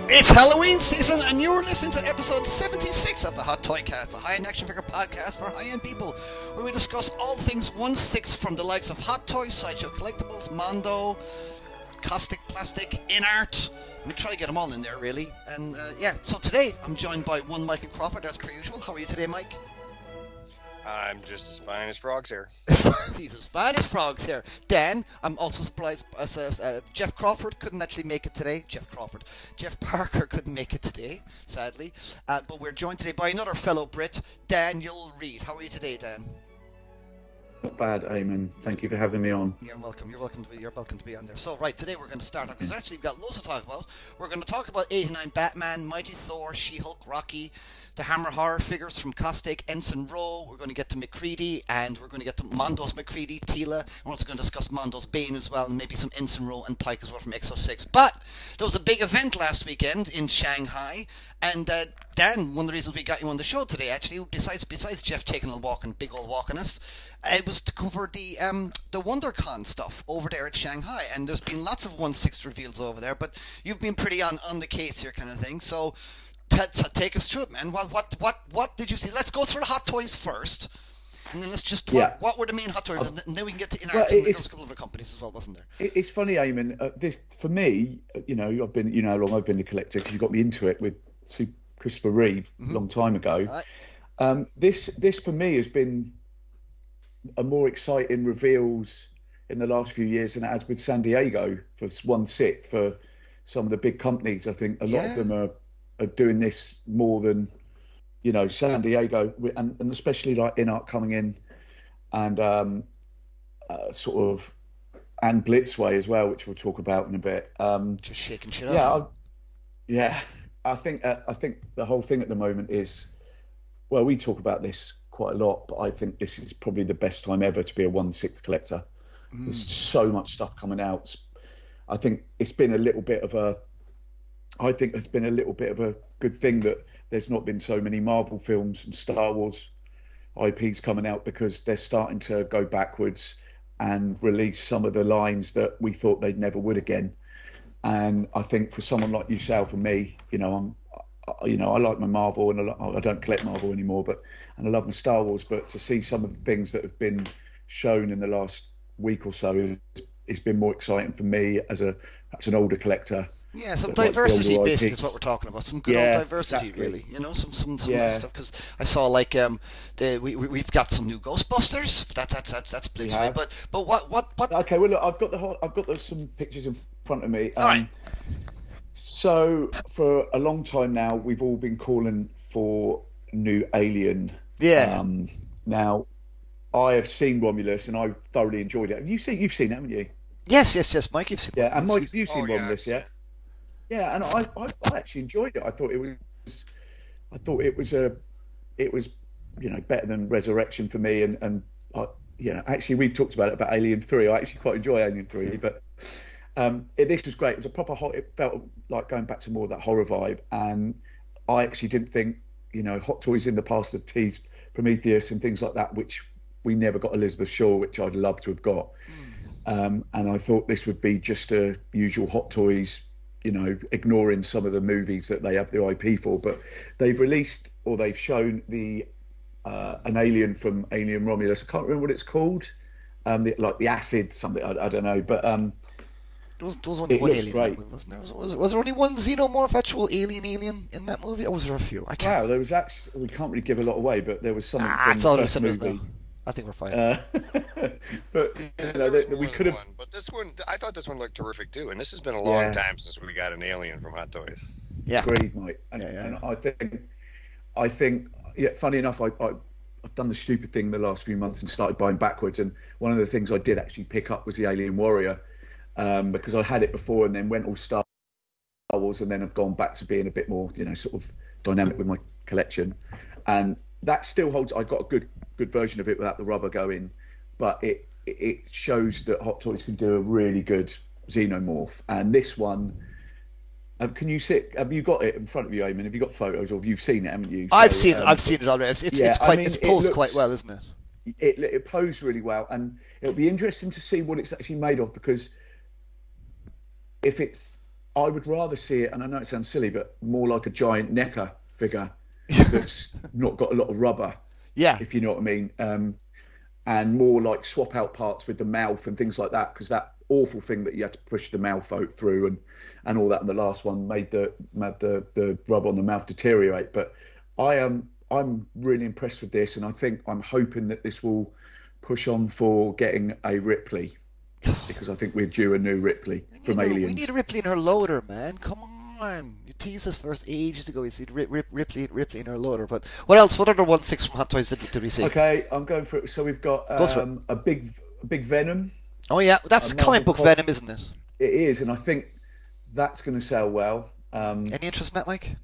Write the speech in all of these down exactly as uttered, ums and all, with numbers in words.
It's Halloween season, and you're listening to episode seventy-six of the Hot Toy Cast, a high-end action figure podcast for high-end people, where we discuss all things one-sixth from the likes of Hot Toys, Sideshow Collectibles, Mondo, Caustic Plastic, InArt. We try to get them all in there, really. And uh, yeah, so today I'm joined by one Michael Crawford, as per usual. How are you today, Mike? I'm just as fine as frogs here. He's as fine as frogs here. Dan, I'm also surprised. Uh, uh, Jeff Crawford couldn't actually make it today. Jeff Crawford. Jeff Parker couldn't make it today, sadly. Uh, but we're joined today by another fellow Brit, Daniel Reid. How are you today, Dan? Not bad, Eamon. Thank you for having me on. You're welcome. You're welcome to be. You're welcome to be on there. So, right, today we're going to start off because actually we've got loads to talk about. We're going to talk about eighty-nine Batman, Mighty Thor, She-Hulk, Rocky, the Hammer horror figures from Caustic, Ensign Rowe. We're going to get to McCready, and we're going to get to Mondo's McCready, Tila. We're also going to discuss Mondo's Bane as well, and maybe some Ensign Rowe and Pike as well from X oh six. But there was a big event last weekend in Shanghai, and uh, Dan, one of the reasons we got you on the show today, actually, besides besides Jeff taking a walk and big old walk on us, it was to cover the um, the WonderCon stuff over there at Shanghai, and there's been lots of one sixth reveals over there, but you've been pretty on, on the case here, kind of thing. So, t- t- take us through it, man. What what what what did you see? Let's go through the hot toys first, and then let's just what, yeah. what were the main hot toys, and then we can get to InArt. Well, And there it's- was a couple of other companies as well, wasn't there? It- It's funny, Eamon. Uh, this for me, uh, you know, I've been, you know, how long I've been a collector because you got me into it with Su- Christopher Reeve a long time ago. Right. Um, this this for me has been a more exciting reveals in the last few years than it has with San Diego for one sixth for some of the big companies. I think a lot Yeah. of them are, are doing this more than, you know, San Diego, and, and especially like InArt coming in and um, uh, sort of, and Blitzway as well, which we'll talk about in a bit. Um, Just shaking shit yeah, up. I, yeah. I think uh, I think the whole thing at the moment is, well, we talk about this quite a lot, but I think this is probably the best time ever to be a one sixth collector. Mm. There's so much stuff coming out. I think it's been a little bit of a, I think it's been a little bit of a good thing that there's not been so many Marvel films and Star Wars I Ps coming out, because they're starting to go backwards and release some of the lines that we thought they'd never would again. And I think for someone like yourself and me, you know, I'm, I- you know, I like my Marvel, and I, li- I don't collect Marvel anymore, but and I love my Star Wars. But to see some of the things that have been shown in the last week or so is, it's been more exciting for me as a perhaps an older collector. Yeah, some that likes the diversity older based I Ps. is what we're talking about. Some good Yeah, old diversity, exactly. really. You know, some some, some Yeah. nice stuff. Because I saw like um, the, we we- we've got some new Ghostbusters. That that's that's that's Blitzway. have. But but what what what? Okay, well, look, I've got the whole, I've got the, some pictures in front of me. Um, All right. So for a long time now, we've all been calling for new Alien. Yeah. Um, now, I have seen Romulus and I've thoroughly enjoyed it. Have you seen? You've seen it, haven't you? Yes, yes, yes. Mike, you've seen. Yeah, and Mike, Mike, you've seen Oh, yeah, Romulus, I've yeah? Yeah, and I, I, I actually enjoyed it. I thought it was, I thought it was a, it was, you know, better than Resurrection for me. And and I, you know, actually we've talked about it about Alien Three. I actually quite enjoy Alien Three, but um, it, this was great. It was a proper hot. It felt like going back to more of that horror vibe. And I actually didn't think, you know, Hot Toys in the past have teased Prometheus and things like that, which we never got Elizabeth Shaw, which I'd love to have got. Um, and I thought this would be just a usual Hot Toys, you know, ignoring some of the movies that they have the I P for. But they've released, or they've shown the uh, an alien from Alien Romulus. I can't remember what it's called. Um, the, like the acid something. I, I don't know. But um, there was, there was only it one looks alien, great. in that movie, wasn't there? Was, was, was there only one xenomorph actual alien alien in that movie, or was there a few? I can't. wow, there was actually, we can't really give a lot away, but there was something Ah, from it's the all first listeners movie. now. I think we're fine. Uh, but you Yeah, know, there that was we more could than have. one, but this one, I thought this one looked terrific too. And this has been a long Yeah. time since we got an alien from Hot Toys. yeah. Agreed, mate. And, Yeah, yeah, and yeah. I think, I think, yeah. Funny enough, I, I, I've done the stupid thing the last few months and started buying backwards. And one of the things I did actually pick up was the Alien Warrior, um, because I had it before and then went all Star Wars, and then I've gone back to being a bit more, you know, sort of dynamic with my collection. And that still holds. I got a good, good version of it without the rubber going, but it, it shows that Hot Toys can do a really good xenomorph. And this one. Um, can you sit? Have you got it in front of you, Eamon? Have you got photos, or have you seen it? Haven't you? I've So, seen it. um, I've seen it already. It's it's, yeah, it's I quite mean, it's it posed looks- quite well, isn't it? It, it posed really well, and it'll be interesting to see what it's actually made of, because if it's I would rather see it, and I know it sounds silly, but more like a giant N E C A figure that's not got a lot of rubber, Yeah. if you know what I mean, um, and more like swap out parts with the mouth and things like that, because that awful thing that you had to push the mouth out through and, and all that in the last one made the made the, the rubber on the mouth deteriorate. But I am I'm really impressed with this, and I think I'm hoping that this will push on for getting a Ripley, because I think we're due a new Ripley from we need, Aliens. We need a Ripley in her loader, man. Come on. You teased us first ages ago. You said Rip, Rip, Ripley, Ripley in her loader. But what else? What other one six from Hot Toys did, did we see? Okay, I'm going for it. So we've got um, a big, a big Venom. Oh yeah, that's comic book Venom, isn't it? It is, and I think that's going to sell well. Um, Any interest in that, Mike?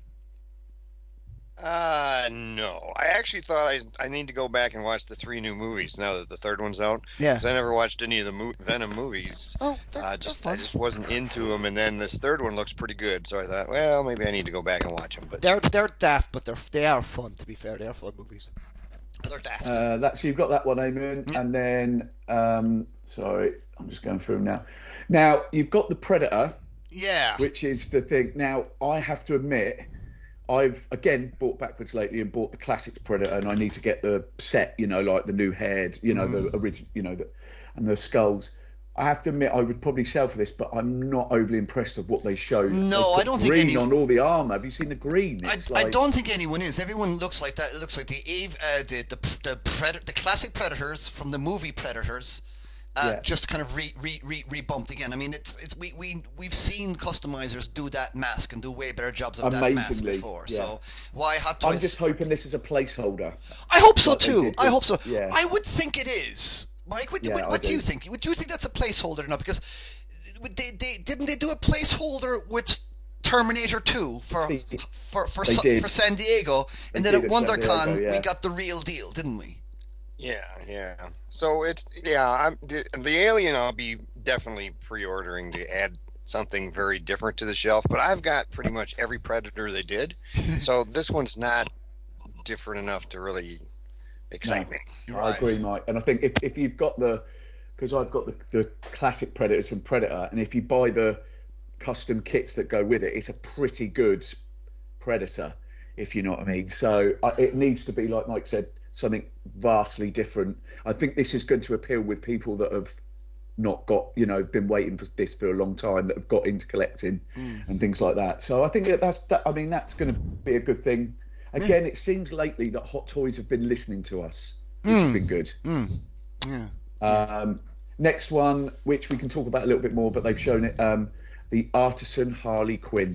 Uh, no. I actually thought I I need to go back and watch the three new movies now that the third one's out. Yeah. Because I never watched any of the mo- Venom movies. Oh, they're, uh, just they're I fun. just wasn't into them, and then this third one looks pretty good. So I thought, well, maybe I need to go back and watch them. But They're they're daft, but they're they are fun. To be fair, they are fun movies. But they're daft. uh, that's you've got that one, Eamon, Yeah. and then um, sorry, I'm just going through them now. Now you've got the Predator, yeah. which is the thing. Now I have to admit, I've again bought backwards lately and bought the classic Predator, and I need to get the set, you know, like the new head, you know, Mm. the original, you know, the, and the skulls. I have to admit, I would probably sell for this, but I'm not overly impressed with what they showed. No, They put I don't think green any- on all the armor. Have you seen the green? I, It's I like- don't think anyone is. Everyone looks like that. It looks like the Ave, uh, the the the, pred- the classic Predators from the movie Predators, uh, Yeah. just kind of re re re rebumped again. I mean, it's it's we we we've seen customizers do that mask and do way better jobs of that mask Amazingly, before. yeah. So why Hot Toys? I'm just hoping this is a placeholder. I hope so like they too. did I with- hope so. yeah. I would think it is. Mike, what, Yeah, what, I what do do. you think? Would you think that's a placeholder or not? Because they, they didn't they do a placeholder with Terminator two for They- for for, they Sa- did. for San Diego, and They then did at at San WonderCon Diego, yeah. we got the real deal, didn't we? yeah, yeah. So it's yeah. I'm the, the Alien. I'll be definitely pre-ordering to add something very different to the shelf. But I've got pretty much every Predator they did, so this one's not different enough to really excite No. me. I agree, Mike. And I think if, if you've got the, because I've got the, the classic Predators from Predator, and if you buy the custom kits that go with it, it's a pretty good Predator, if you know what I mean. So I, it needs to be, like Mike said, something vastly different. I think this is going to appeal with people that have not got, you know, been waiting for this for a long time, that have got into collecting Mm. and things like that. So I think that that's that. I mean, that's going to be a good thing. Again, it seems lately that Hot Toys have been listening to us, which has been good. Mm. Yeah. Um, next one, which we can talk about a little bit more, but they've shown it, um, the Artisan Harley Quinn.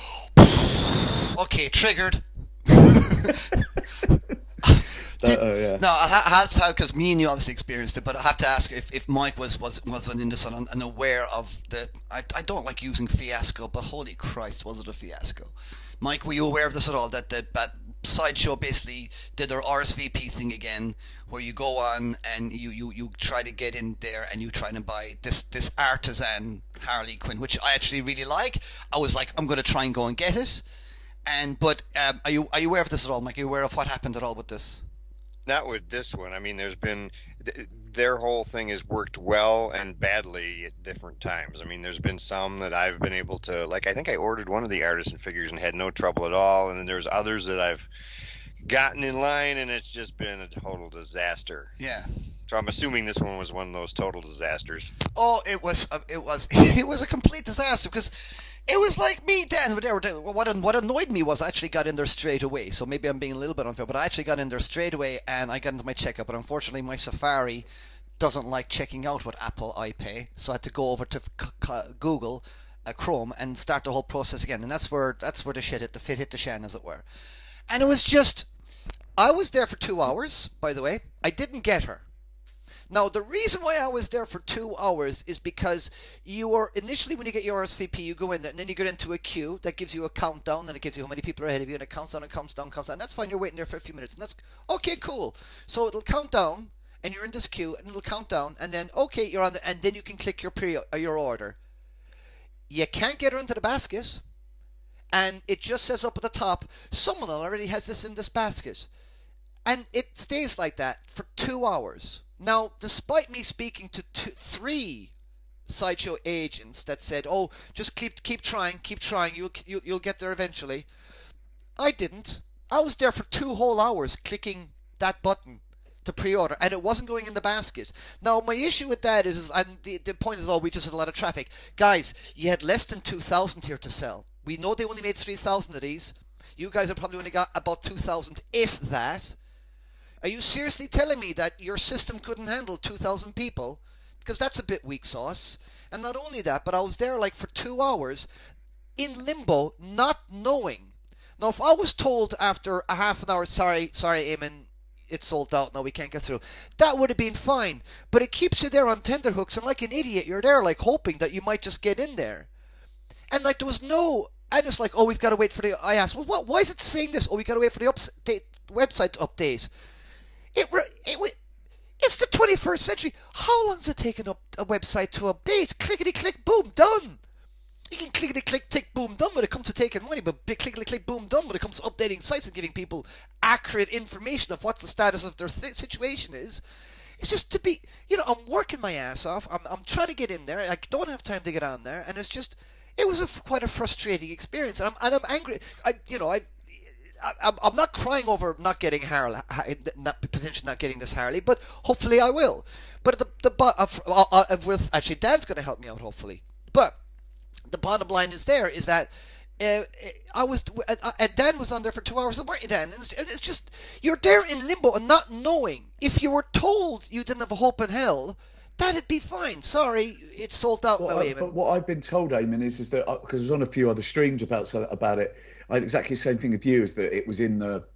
Okay, triggered. Uh, oh, yeah. No, I ha- have to, because me and you obviously experienced it, but I have to ask if, if Mike was was was in this and, and aware of the. I, I don't like using fiasco, but holy Christ, was it a fiasco? Mike, were you aware of this at all? That that, that Sideshow basically did their R S V P thing again, where you go on and you, you, you try to get in there and you try to buy this this artisan Harley Quinn, which I actually really like. I was like, I'm going to try and go and get it. And but um, are you are you aware of this at all, Mike? Are you aware of what happened at all with this? Not with this one. I mean, there's been th- their whole thing has worked well and badly at different times. I mean, there's been some that I've been able to, like, I think I ordered one of the artisan figures and had no trouble at all, and then there's others that I've gotten in line and it's just been a total disaster. Yeah. So I'm assuming this one was one of those total disasters. Oh, it was uh, it was it was a complete disaster because it was like me then. What, they were doing- what what annoyed me was I actually got in there straight away. So maybe I'm being a little bit unfair, but I actually got in there straight away and I got into my checkout. But unfortunately, my Safari doesn't like checking out with Apple iPay, so I had to go over to c- c- Google, uh, Chrome, and start the whole process again. And that's where that's where the shit hit the fit hit the shan, as it were. And it was just, I was there for two hours. By the way, I didn't get her. Now, the reason why I was there for two hours is because you are initially, when you get your R S V P, you go in there and then you get into a queue that gives you a countdown and it gives you how many people are ahead of you and it counts down and counts down, counts down. That's fine. You're waiting there for a few minutes and that's okay, cool. So it'll count down and you're in this queue and it'll count down and then okay, you're on there and then you can click your pre or your order. You can't get her into the basket and it just says up at the top, someone already has this in this basket. And it stays like that for two hours. Now, despite me speaking to two, three sideshow agents that said, "Oh, just keep keep trying, keep trying. You'll you'll, you'll get there eventually." I didn't. I was there for two whole hours clicking that button to pre-order, and it wasn't going in the basket. Now, my issue with that is, and the, the point is, oh, we just had a lot of traffic. Guys, you had less than two thousand here to sell. We know they only made three thousand of these. You guys have probably only got about two thousand, if that. Are you seriously telling me that your system couldn't handle two thousand people? Because that's a bit weak sauce. And not only that, but I was there like for two hours in limbo, not knowing. Now, if I was told after a half an hour, sorry, sorry, Eamon, it's sold out, no, we can't get through, that would have been fine. But it keeps you there on tenterhooks, and like an idiot, you're there like hoping that you might just get in there. And like there was no, and it's like, oh, we've got to wait for the, I asked, well, what, why is it saying this? Oh, we've got to wait for the update, website to update. It, it, it's the twenty-first century. How long does it take an up, a website to update? Clickety click, boom, done. You can clickety click, tick, boom, done when it comes to taking money, but clickety click, boom, done when it comes to updating sites and giving people accurate information of what the status of their th- situation is. It's just to be, you know, I'm working my ass off. I'm, I'm trying to get in there. I don't have time to get on there, and it's just, it was a, quite a frustrating experience, and I'm, and I'm angry. I, you know, I. I, I'm not crying over not getting Harley, not potentially not getting this Harley, but hopefully I will. But the the uh, uh, with actually Dan's going to help me out hopefully. But the bottom line is there is that uh, I was uh, uh, Dan was on there for two hours. Weren't you, Dan? And it's, it's just you're there in limbo and not knowing. If you were told you didn't have a hope in hell, that'd be fine. Sorry, it's sold out well, now, I, Eamon. But what I've been told, Eamon, is is that because I was on a few other streams about about it. I had exactly the same thing with you, is that it was in the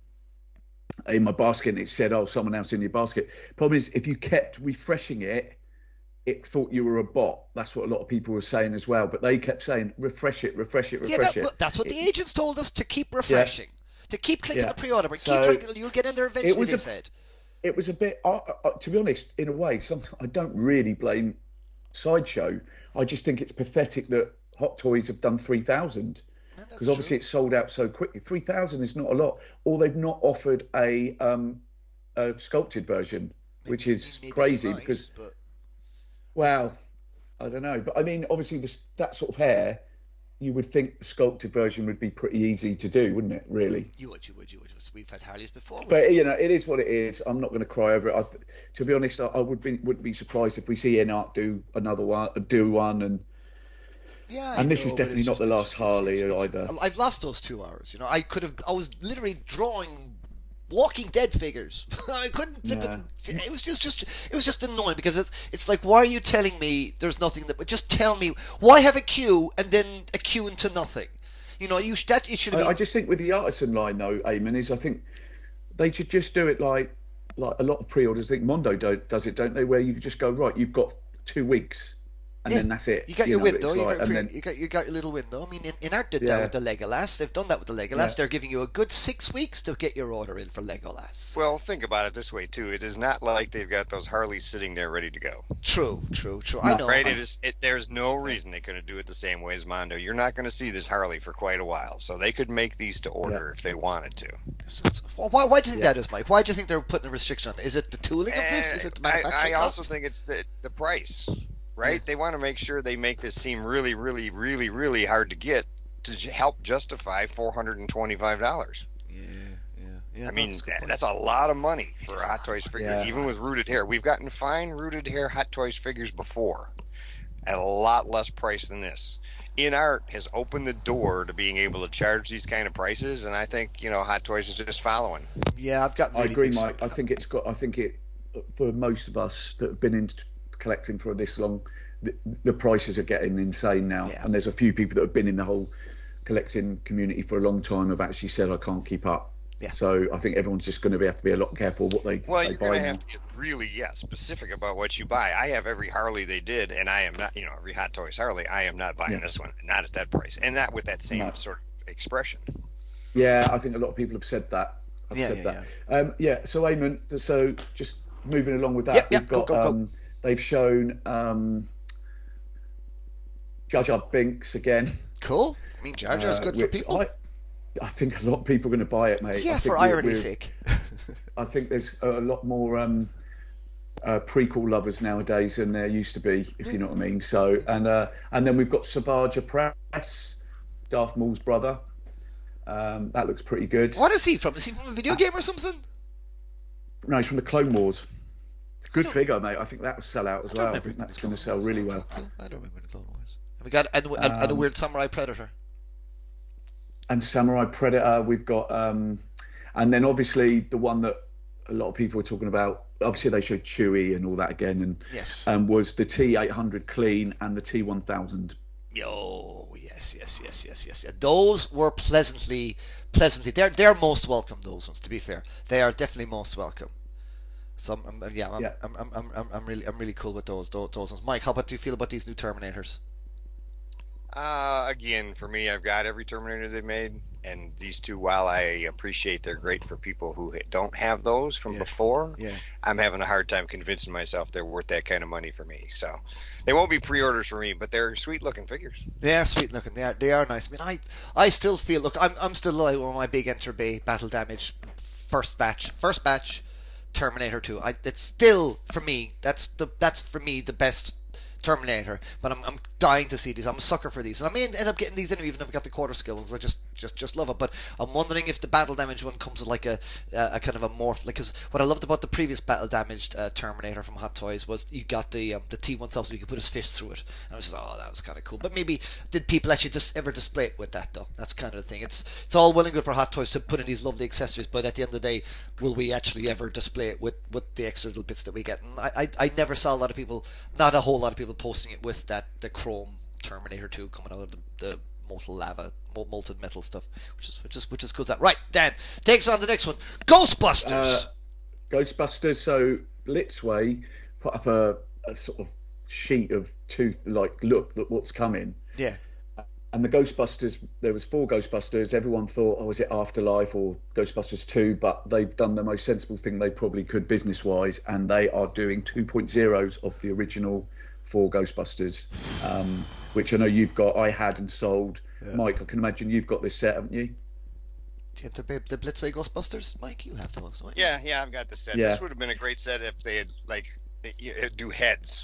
in my basket and it said, oh, someone else in your basket. Problem is, if you kept refreshing it, it thought you were a bot. That's what a lot of people were saying as well. But they kept saying, refresh it, refresh it, refresh yeah, that, it. Well, that's what it, the agents told us, to keep refreshing, yeah. to keep clicking yeah. the pre-order, but so keep trying, you'll get in there eventually, they a, said. It was a bit, uh, uh, to be honest, in a way, sometimes I don't really blame Sideshow. I just think it's pathetic that Hot Toys have done three thousand. Because obviously it's sold out so quickly. three thousand is not a lot. Or they've not offered a, um, a sculpted version, maybe, which is crazy nice, because, but... well, I don't know. But I mean, obviously this, that sort of hair, you would think the sculpted version would be pretty easy to do, wouldn't it, really? You would, you would, you would. We've had Harleys before. But, you know, it is what it is. I'm not going to cry over it. I, to be honest, I, I would be, wouldn't be surprised if we see Enart do another one, do one and... Yeah, and I this know, is definitely not just, the last it's, Harley it's, it's, either. I've lost those two hours. You know, I could have. I was literally drawing Walking Dead figures. I couldn't. Yeah. It, it was just, just. It was just annoying because it's. It's like, why are you telling me there's nothing that? Just tell me why have a queue and then a queue into nothing. You know, you that it should. I, be... I just think with the artisan line though, Eamon, is I think they should just do it like like a lot of pre-orders. I think Mondo do, does it, don't they? Where you just go, right, you've got two weeks. And yeah. then that's it. You got you your know, window. You, like, got, pre- then... you got you got your little window. I mean, in, in art did yeah. that with the Legolas. They've done that with the Legolas. Yeah. They're giving you a good six weeks to get your order in for Legolas. Well, think about it this way too. It is not like they've got those Harleys sitting there ready to go. True, true, true. No, I know. Right? I... It is. It, there's no reason they couldn't do it the same way as Mondo. You're not going to see this Harley for quite a while, so they could make these to order yeah. if they wanted to. So why? Why do you think yeah. that is, Mike? Why do you think they're putting a restriction on it? Is it the tooling of this? Is it the manufacturing I, I cost? also think it's the the price. Right? Yeah. They want to make sure they make this seem really, really, really, really hard to get to help justify four hundred twenty-five dollars. Yeah, yeah, yeah. I mean, that's, that's a lot of money for a Hot Toys figure, yeah. even with rooted hair. We've gotten fine rooted hair Hot Toys figures before at a lot less price than this. InArt has opened the door to being able to charge these kind of prices, and I think, you know, Hot Toys is just following. Yeah, I've got. Really I agree, Mike. I think it's got. I think it for most of us that have been in collecting for this long, the, the prices are getting insane now. Yeah. And there's a few people that have been in the whole collecting community for a long time have actually said, I can't keep up. Yeah. So I think everyone's just going to be, have to be a lot careful what they, well, they you're buy going to now. have to get really yeah, specific about what you buy. I have every Harley they did, and I am not, you know, every Hot Toys Harley, I am not buying yeah. this one, not at that price, and not with that same no. sort of expression. Yeah, I think a lot of people have said that. Have yeah, said yeah, that. Yeah. Um, yeah, so Eamon, so just moving along with that, yep, we've yep, got, go, go, go. Um, they've shown um, Jar Jar Binks again. Cool. I mean, Jar Jar's uh, good for people. I, I think a lot of people are going to buy it, mate. Yeah, I for irony's sake. I think there's a lot more um, uh, prequel lovers nowadays than there used to be, if you know what I mean. So, and uh, and then we've got Savage Press, Darth Maul's brother. Um, that looks pretty good. What is he from? Is he from a video game or something? No, he's from the Clone Wars. It's a good figure, mate. I think that will sell out as I well. I think that's going to sell really well. I don't remember the Clone Wars. And we got and, and, um, and a weird Samurai Predator. And Samurai Predator, we've got, um, and then obviously the one that a lot of people were talking about. Obviously, they showed Chewie and all that again, and yes, um, was the T eight hundred clean and the T one thousand. Yo, yes, yes, yes, yes, yes, yes. Those were pleasantly, pleasantly. They're they're most welcome. Those ones, to be fair, they are definitely most welcome. So um, yeah, I'm, yeah. I'm, I'm, I'm, I'm, I'm really, I'm really cool with those, those, those ones. Mike, how about do you feel about these new Terminators? Uh, again, for me, I've got every Terminator they made, and these two, while I appreciate they're great for people who don't have those from yeah. before, yeah. I'm having a hard time convincing myself they're worth that kind of money for me. So they won't be pre-orders for me, but they're sweet-looking figures. They are sweet-looking. They are, they are nice. I mean, I, I still feel. Look, I'm, I'm still like one of my big Enter Bay Battle Damage first batch, first batch Terminator two. I, it's still for me. That's the, that's for me the best Terminator, but I'm I'm dying to see these. I'm a sucker for these, and I may end up getting these anyway, even if I've got the quarter skills. I just just just love it. But I'm wondering if the battle damage one comes with like a a, a kind of a morph. Like, because what I loved about the previous battle damaged uh, Terminator from Hot Toys was you got the um, the T one thousand. You could put his fist through it, and I was just, oh, that was kind of cool. But maybe did people actually just ever display it with that though? That's kind of the thing. It's it's all well and good for Hot Toys to put in these lovely accessories, but at the end of the day, will we actually ever display it with, with the extra little bits that we get? And I, I I never saw a lot of people, not a whole lot of people posting it with that the chrome Terminator two coming out of the, the molten lava, molten metal stuff, which is which is which is cool. That right, Dan takes on the next one, Ghostbusters. Uh, Ghostbusters. So Blitzway put up a, a sort of sheet of tooth, like look at what's coming. Yeah. And the Ghostbusters, there was four Ghostbusters. Everyone thought, oh, is it Afterlife or Ghostbusters two? But they've done the most sensible thing they probably could business-wise, and they are doing two point ohs of the original four Ghostbusters, um, which I know you've got. I had and sold. Yeah. Mike, I can imagine you've got this set, haven't you? Do you have the, the Blitzway Ghostbusters, Mike? You have those, don't you? Yeah, yeah, I've got the set. Yeah. This would have been a great set if they had, like, they, you, do heads.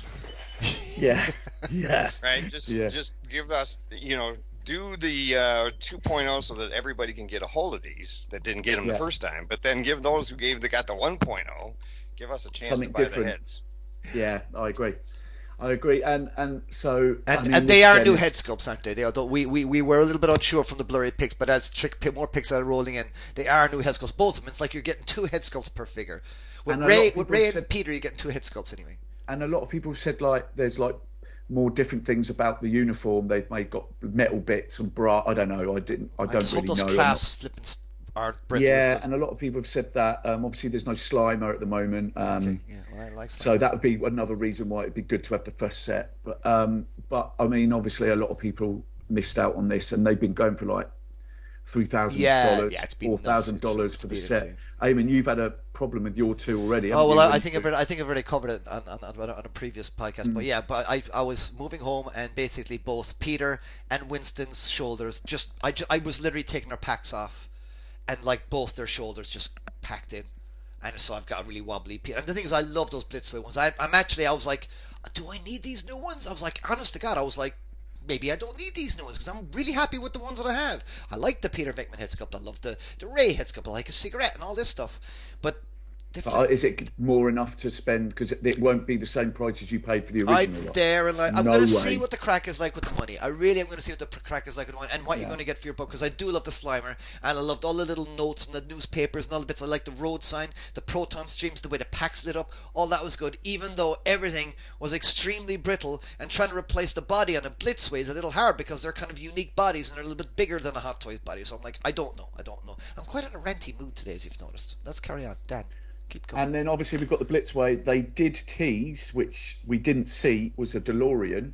Yeah, yeah. Right? Just yeah. just give us, you know, do the uh, two point oh so that everybody can get a hold of these that didn't get them yeah. the first time. But then give those who gave that got the one point oh, give us a chance Something to buy different. the heads. Yeah, I agree. I agree, and and so and I mean, and they are again, new head sculpts, aren't they? They although we, we, we were a little bit unsure from the blurry pics, but as trick more pics are rolling in, they are new head sculpts. Both of them. It's like you're getting two head sculpts per figure. With Ray, with Ray said, and Peter, you're getting two head sculpts anyway. And a lot of people said like there's like more different things about the uniform. They've made got metal bits and bra. I don't know. I didn't. I, I don't just really hope those know. clasps flipping aren't yeah, and a lot of people have said that. Um, obviously, there's no Slimer at the moment. Um, okay. Yeah, well, I like Slimer. So that would be another reason why it'd be good to have the first set. But um, but I mean, obviously, a lot of people missed out on this, and they've been going for like three thousand yeah, dollars, yeah, four thousand dollars for the set. Insane. I mean, you've had a problem with your two already. Oh well, I, I think to... I've already, I think I've already covered it on, on, on, on a previous podcast. Mm. But yeah, but I I was moving home, and basically both Peter and Winston's shoulders just I, just, I was literally taking their packs off, and like both their shoulders just packed in, and so I've got a really wobbly Peter. And the thing is, I love those Blitzway ones. I, I'm actually I was like, do I need these new ones? I was like, honest to God, I was like, maybe I don't need these new ones because I'm really happy with the ones that I have. I like the Peter Venkman head sculpt. I love the, the Ray head sculpt. I like a cigarette and all this stuff. But But is it more enough to spend? Because it won't be the same price as you paid for the original. I lot. dare and like, I'm no going to way. see what the crack is like with the money. I really am going to see what the crack is like with the money and what yeah. you're going to get for your book. Because I do love the Slimer, and I loved all the little notes and the newspapers and all the bits. I like the road sign, the proton streams, the way the packs lit up. All that was good, even though everything was extremely brittle. And trying to replace the body on a Blitzway is a little hard because they're kind of unique bodies and they're a little bit bigger than a Hot Toys body. So I'm like, I don't know, I don't know. I'm quite in a ranty mood today, as you've noticed. Let's carry on, Dan. Keep going. And then obviously we've got the Blitzway. They did tease, which we didn't see, was a DeLorean,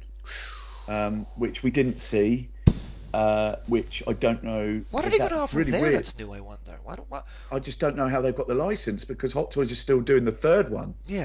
um, which we didn't see, uh, which I don't know. What are they going to offer really there weird. that's new, I wonder? Why don't, what? I just don't know how they've got the license because Hot Toys is still doing the third one. Yeah.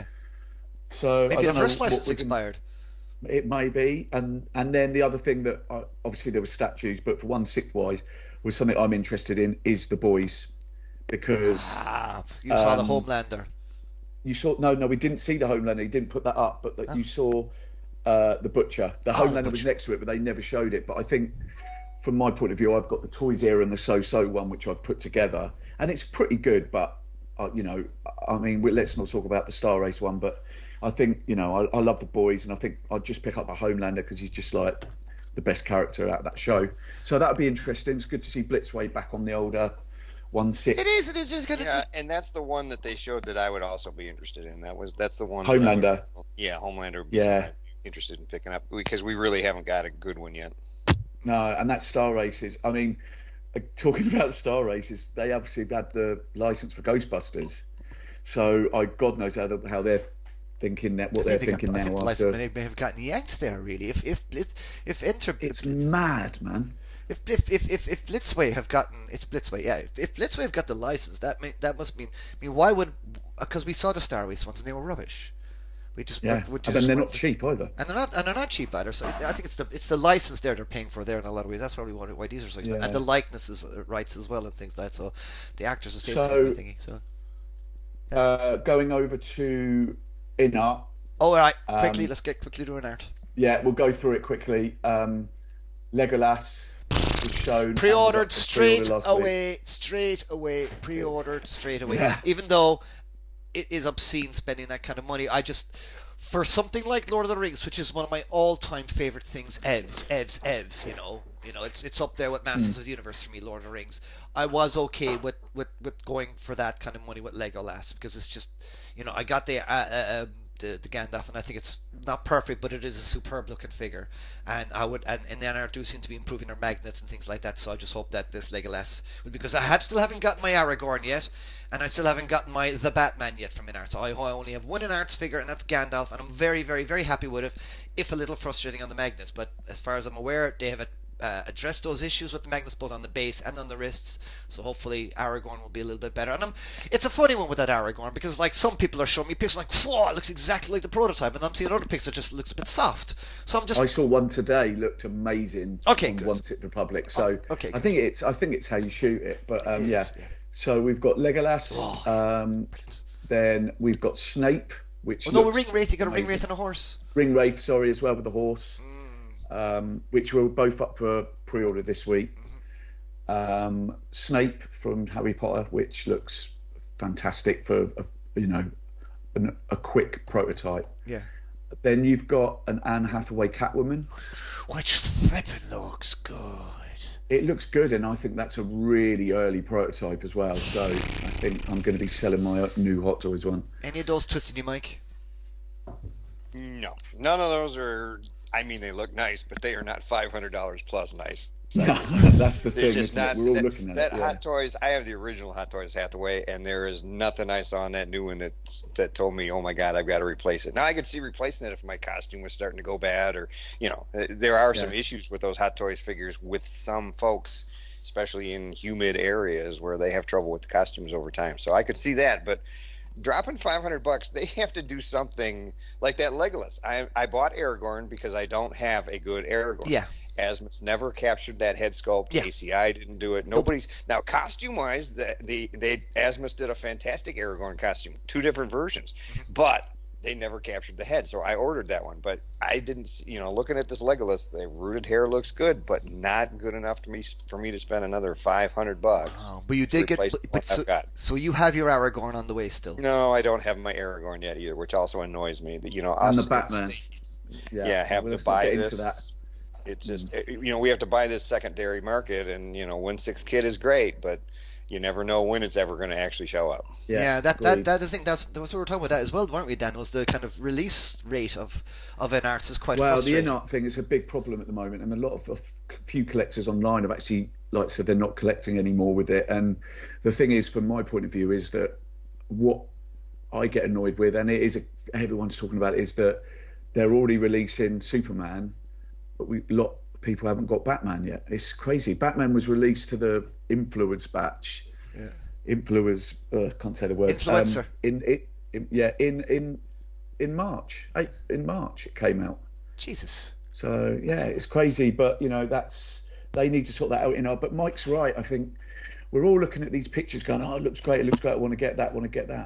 So maybe I don't the first know license gonna, expired. It may be. And, and then the other thing that, uh, obviously there were statues, but for one sixth wise, was something I'm interested in is the boys. Because ah, you saw um, the Homelander. you saw no, no, we didn't see the Homelander. He didn't put that up, but that Oh. you saw uh, the Butcher. The Oh, the Homelander was Butcher. next to it, but they never showed it. But I think, from my point of view, I've got the Toys Era and the So So one, which I've put together, and it's pretty good. But uh, you know, I mean, we, let's not talk about the Star Race one. But I think, you know, I, I love the boys, and I think I'd just pick up a Homelander because he's just like the best character out of that show. So that would be interesting. It's good to see Blitzway back on the older one six. It is. It is just kind of Yeah, just. and that's the one that they showed that I would also be interested in. That was that's the one. that I Homelander. would- yeah, Homelander. Would be Yeah. something I'm interested in picking up because we really haven't got a good one yet. No, and that's Star Races. I mean, uh, talking about Star Races, they obviously had the license for Ghostbusters. So I God knows how, the, how they're thinking that what I they're think they got- thinking I now. think the after, license may, may have gotten yanked there. Really, if if Blitz, if Enter it's Blitz, mad, man. if if if if, if Blitzway have gotten it's Blitzway, yeah. If, if Blitzway have got the license, that may, that must mean. I mean, why would? Because we saw the Star Race ones and they were rubbish. We just Yeah, we, we and just then they're weren't- not cheap either. And they're not, and they're not cheap either. So I think it's the it's the license there they're paying for there in a lot of ways. That's probably why, why these are so expensive. Yeah. And the likenesses uh, rights as well and things like that. So the actors are staying So- so, everything. So that's- Uh, going over to In Art. oh, all right, quickly, um, let's get quickly to an art. Yeah, we'll go through it quickly. Um, Legolas was shown. and Pre-ordered was up for straight pre-order last week. away, straight away, pre-ordered straight away. Yeah. Even though it is obscene spending that kind of money, I just for something like Lord of the Rings, which is one of my all-time favorite things, evs, evs, evs. You know, you know, it's it's up there with Masters Hmm. of the Universe for me. Lord of the Rings. I was okay with, with, with going for that kind of money with Legolas because it's just, you know, I got the uh, uh, um, the, the Gandalf, and I think it's not perfect, but it is a superb looking figure. And I would, and, and the N R do seem to be improving their magnets and things like that. So I just hope that this Legolas will, because I have still haven't gotten my Aragorn yet, and I still haven't gotten my the Batman yet from Inarts. So I, I only have one Inarts figure, and that's Gandalf, and I'm very, very, very happy with it. If a little frustrating on the magnets, but as far as I'm aware, they have a Uh, address those issues with the magnets both on the base and on the wrists, so hopefully Aragorn will be a little bit better. And I'm, it's a funny one with that Aragorn because like some people are showing me pictures like, whoa, it looks exactly like the prototype, and I'm seeing other pictures that just looks a bit soft. So I'm just I saw one today, looked amazing. Okay, on good. One Tip Republic. So Oh, okay, I good. think it's I think it's how you shoot it. But um, It yeah. is, yeah. So we've got Legolas. Oh, um, then we've got Snape, which oh, no, a looks ring wraith. You got a ring amazing. wraith and a horse. Ring Wraith, sorry, as well with the horse, Mm. um, which were both up for pre-order this week. Um, Snape from Harry Potter, which looks fantastic for a, you know an, a quick prototype. Yeah, Then you've got an Anne Hathaway Catwoman. which flippin' looks good. It looks good, and I think that's a really early prototype as well. So I think I'm going to be selling my new Hot Toys one. Any of those twisting you, Mike? No, none of those are. I mean, they look nice, but they are not five hundred dollars plus nice. So That's the they're thing. just Isn't not. it? We're all that looking at that it. Yeah. Hot Toys. I have the original Hot Toys Hathaway, and there is nothing I saw in that new one that that told me, "Oh my God, I've got to replace it." Now I could see replacing it if my costume was starting to go bad, or you know, uh, there are some Yeah. issues with those Hot Toys figures with some folks, especially in humid areas where they have trouble with the costumes over time. So I could see that, but dropping five hundred bucks, they have to do something like that Legolas. I I bought Aragorn because I don't have a good Aragorn. Yeah. Asmus never captured that head sculpt. Yeah. A C I didn't do it. Nobody's now costume wise. The, the they Asmus did a fantastic Aragorn costume, two different versions, but they never captured the head. So I ordered that one, but I didn't. see- You know, looking at this Legolas, the rooted hair looks good, but not good enough to me for me to spend another five hundred bucks. Oh, but you did get. Replace But, the but one so, I've got. so you have your Aragorn on the way still. No, I don't have my Aragorn yet either, which also annoys me. That you know, And us the in Batman. States, Yeah, yeah, having well, to let's not buy get into this. that. It's just you know we have to buy this secondary market, and you know one six kit is great, but you never know when it's ever going to actually show up. Yeah, Yeah, that, that agreed. that is, I think that's, that's what we were talking about that as well, weren't we, Dan? Was the kind of release rate of of N Arts is quite Well, the frustrating. in-art thing is a big problem at the moment, and a lot of a few collectors online have actually, like I said, they're not collecting anymore with it. And the thing is, from my point of view, is that what I get annoyed with, and it is a, everyone's talking about, it, is that they're already releasing Superman, but we lot of people haven't got Batman yet. It's crazy. Batman was released to the influence batch. Yeah. Influence, uh, can't say the word. Influencer. Um, in it, in, yeah, in in in March. Eight, in March it came out. Jesus. So yeah, it's crazy, but you know that's they need to sort that out. You know, but Mike's right. I think we're all looking at these pictures, going, "Oh, it looks great. It looks great. I want to get that. Want to get that."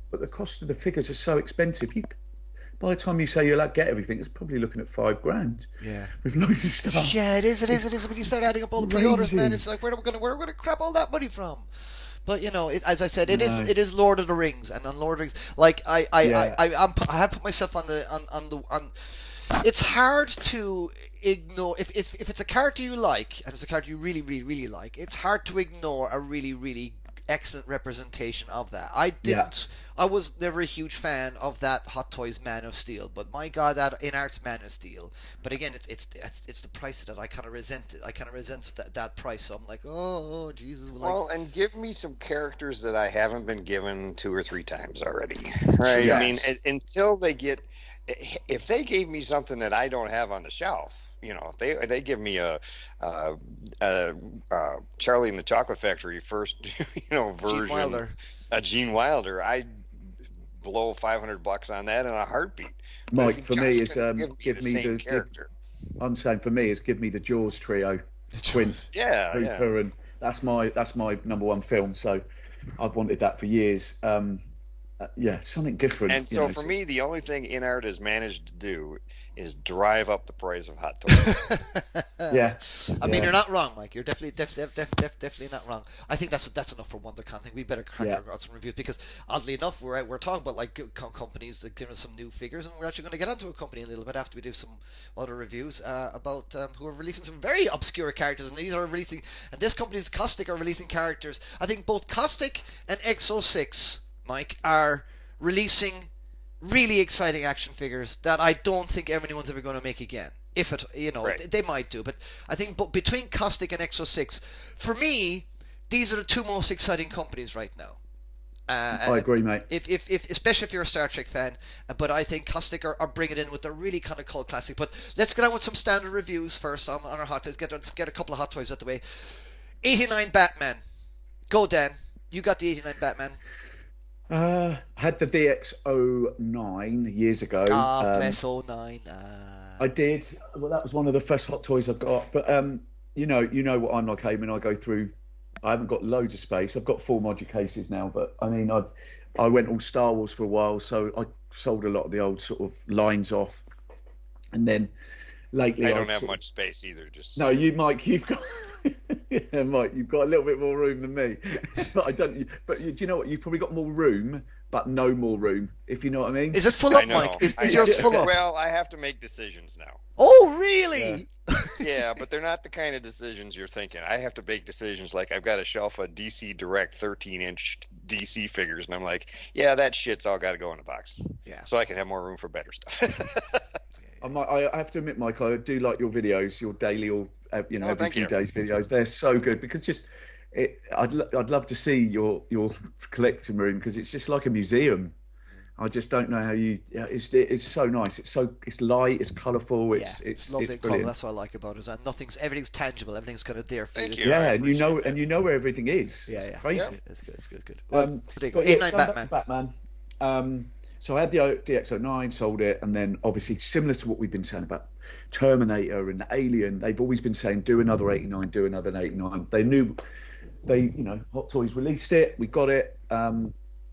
but the cost of the figures are so expensive. You, by the time you say you'll get everything, it's probably looking at five grand. Yeah, with loads of stuff. Yeah, it is. It is. It is. When you start adding up all the pre-orders, man, it's like where are we gonna where are we gonna crap all that money from? But you know, it, as I said, it no. is it is Lord of the Rings, and on Lord of the Rings, like I I yeah. I, I, I'm, I have put myself on the on, on the on. It's hard to ignore if if if it's a character you like and it's a character you really really really like. It's hard to ignore a really really excellent representation of that. I didn't. Yeah. I was never a huge fan of that Hot Toys Man of Steel, but my God, that In Art's Man of Steel. But again, it's it's it's, it's the price that I kind of resent. It. I kind of resent that, that price. So I'm like, oh, oh Jesus. Like, well, and give me some characters that I haven't been given two or three times already. Right? Yes. I mean, until they get, if they gave me something that I don't have on the shelf. You know, they they give me a, a, a, a Charlie and the Chocolate Factory first, you know, version, Gene Wilder. a Gene Wilder. I blow five hundred bucks on that in a heartbeat. Mike, for me is um, give me give the, me the, the character. The, I'm saying for me is give me the Jaws trio, the twins, yeah, Hooper, yeah. and that's my that's my number one film. So I've wanted that for years. Um, uh, yeah, something different. And so know, for so. me, the only thing In Art has managed to do is drive up the price of Hot Toys. yeah, I mean, yeah. You're not wrong, Mike. You're definitely, def, def, def, def, definitely not wrong. I think that's that's enough for WonderCon. I think we better crack yeah. out some reviews because, oddly enough, we're we're talking about like companies that give us some new figures, and we're actually going to get onto a company a little bit after we do some other reviews uh, about um, who are releasing some very obscure characters, and these are releasing. And this company's Caustic are releasing characters. I think both Caustic and X oh six, Mike, are releasing really exciting action figures that I don't think anyone's ever going to make again. If it, you know, right. they might do, but I think but between Caustic and X oh six, for me, these are the two most exciting companies right now. Uh, I agree, mate. If, if, if, especially if you're a Star Trek fan, but I think Caustic are, are bringing it in with a really kind of cult classic. But let's get on with some standard reviews first on, on our Hot Toys. Get let's get a couple of Hot Toys out the way. eighty-nine Batman. Go, Dan. You got the eighty-nine Batman. Uh, I had the D X oh nine years ago. Ah, um, bless oh nine. Ah. I did. Well, that was one of the first Hot Toys I got. But um, you know, you know what I'm like, Eamon. I go through. I haven't got loads of space. I've got full modular cases now, but I mean, I I went all Star Wars for a while, so I sold a lot of the old sort of lines off, and then lately I don't I've have sort much of, space either. Just no, you, Mike, you've got. Yeah, Mike, you've got a little bit more room than me, but I don't. But you, do you know what? You've probably got more room, but no more room. If you know what I mean. Is it full up, Mike? Is, is yours to, full up? Well, I have to make decisions now. Oh, really? Yeah. Yeah, but they're not the kind of decisions you're thinking. I have to make decisions like I've got a shelf of D C Direct thirteen inch D C figures, and I'm like, yeah, that shit's all got to go in a box. Yeah. So I can have more room for better stuff. I, might, I have to admit, Mike, I do like your videos, your daily or uh, you know oh, every few you. days videos. They're so good because just it, I'd I'd love to see your your collecting room because it's just like a museum. I just don't know how you. Yeah, it's it's so nice. It's so it's light. It's colourful. It's yeah, it's it's lovely it's and brilliant. colour. That's what I like about it. And nothing's everything's tangible. Everything's kind of there for Thank you. you. Yeah, and you know that. and you know where everything is. Yeah, It's yeah. crazy. Yeah. It's good. It's good. Good. Well, Um, there you go. but yeah, eighty-nine going back Batman. to Batman. Um, so I had the D X oh nine, sold it, and then obviously similar to what we've been saying about Terminator and Alien, they've always been saying do another eighty-nine, do another eighty-nine. They knew, they you know, Hot Toys released it, we got it. Um,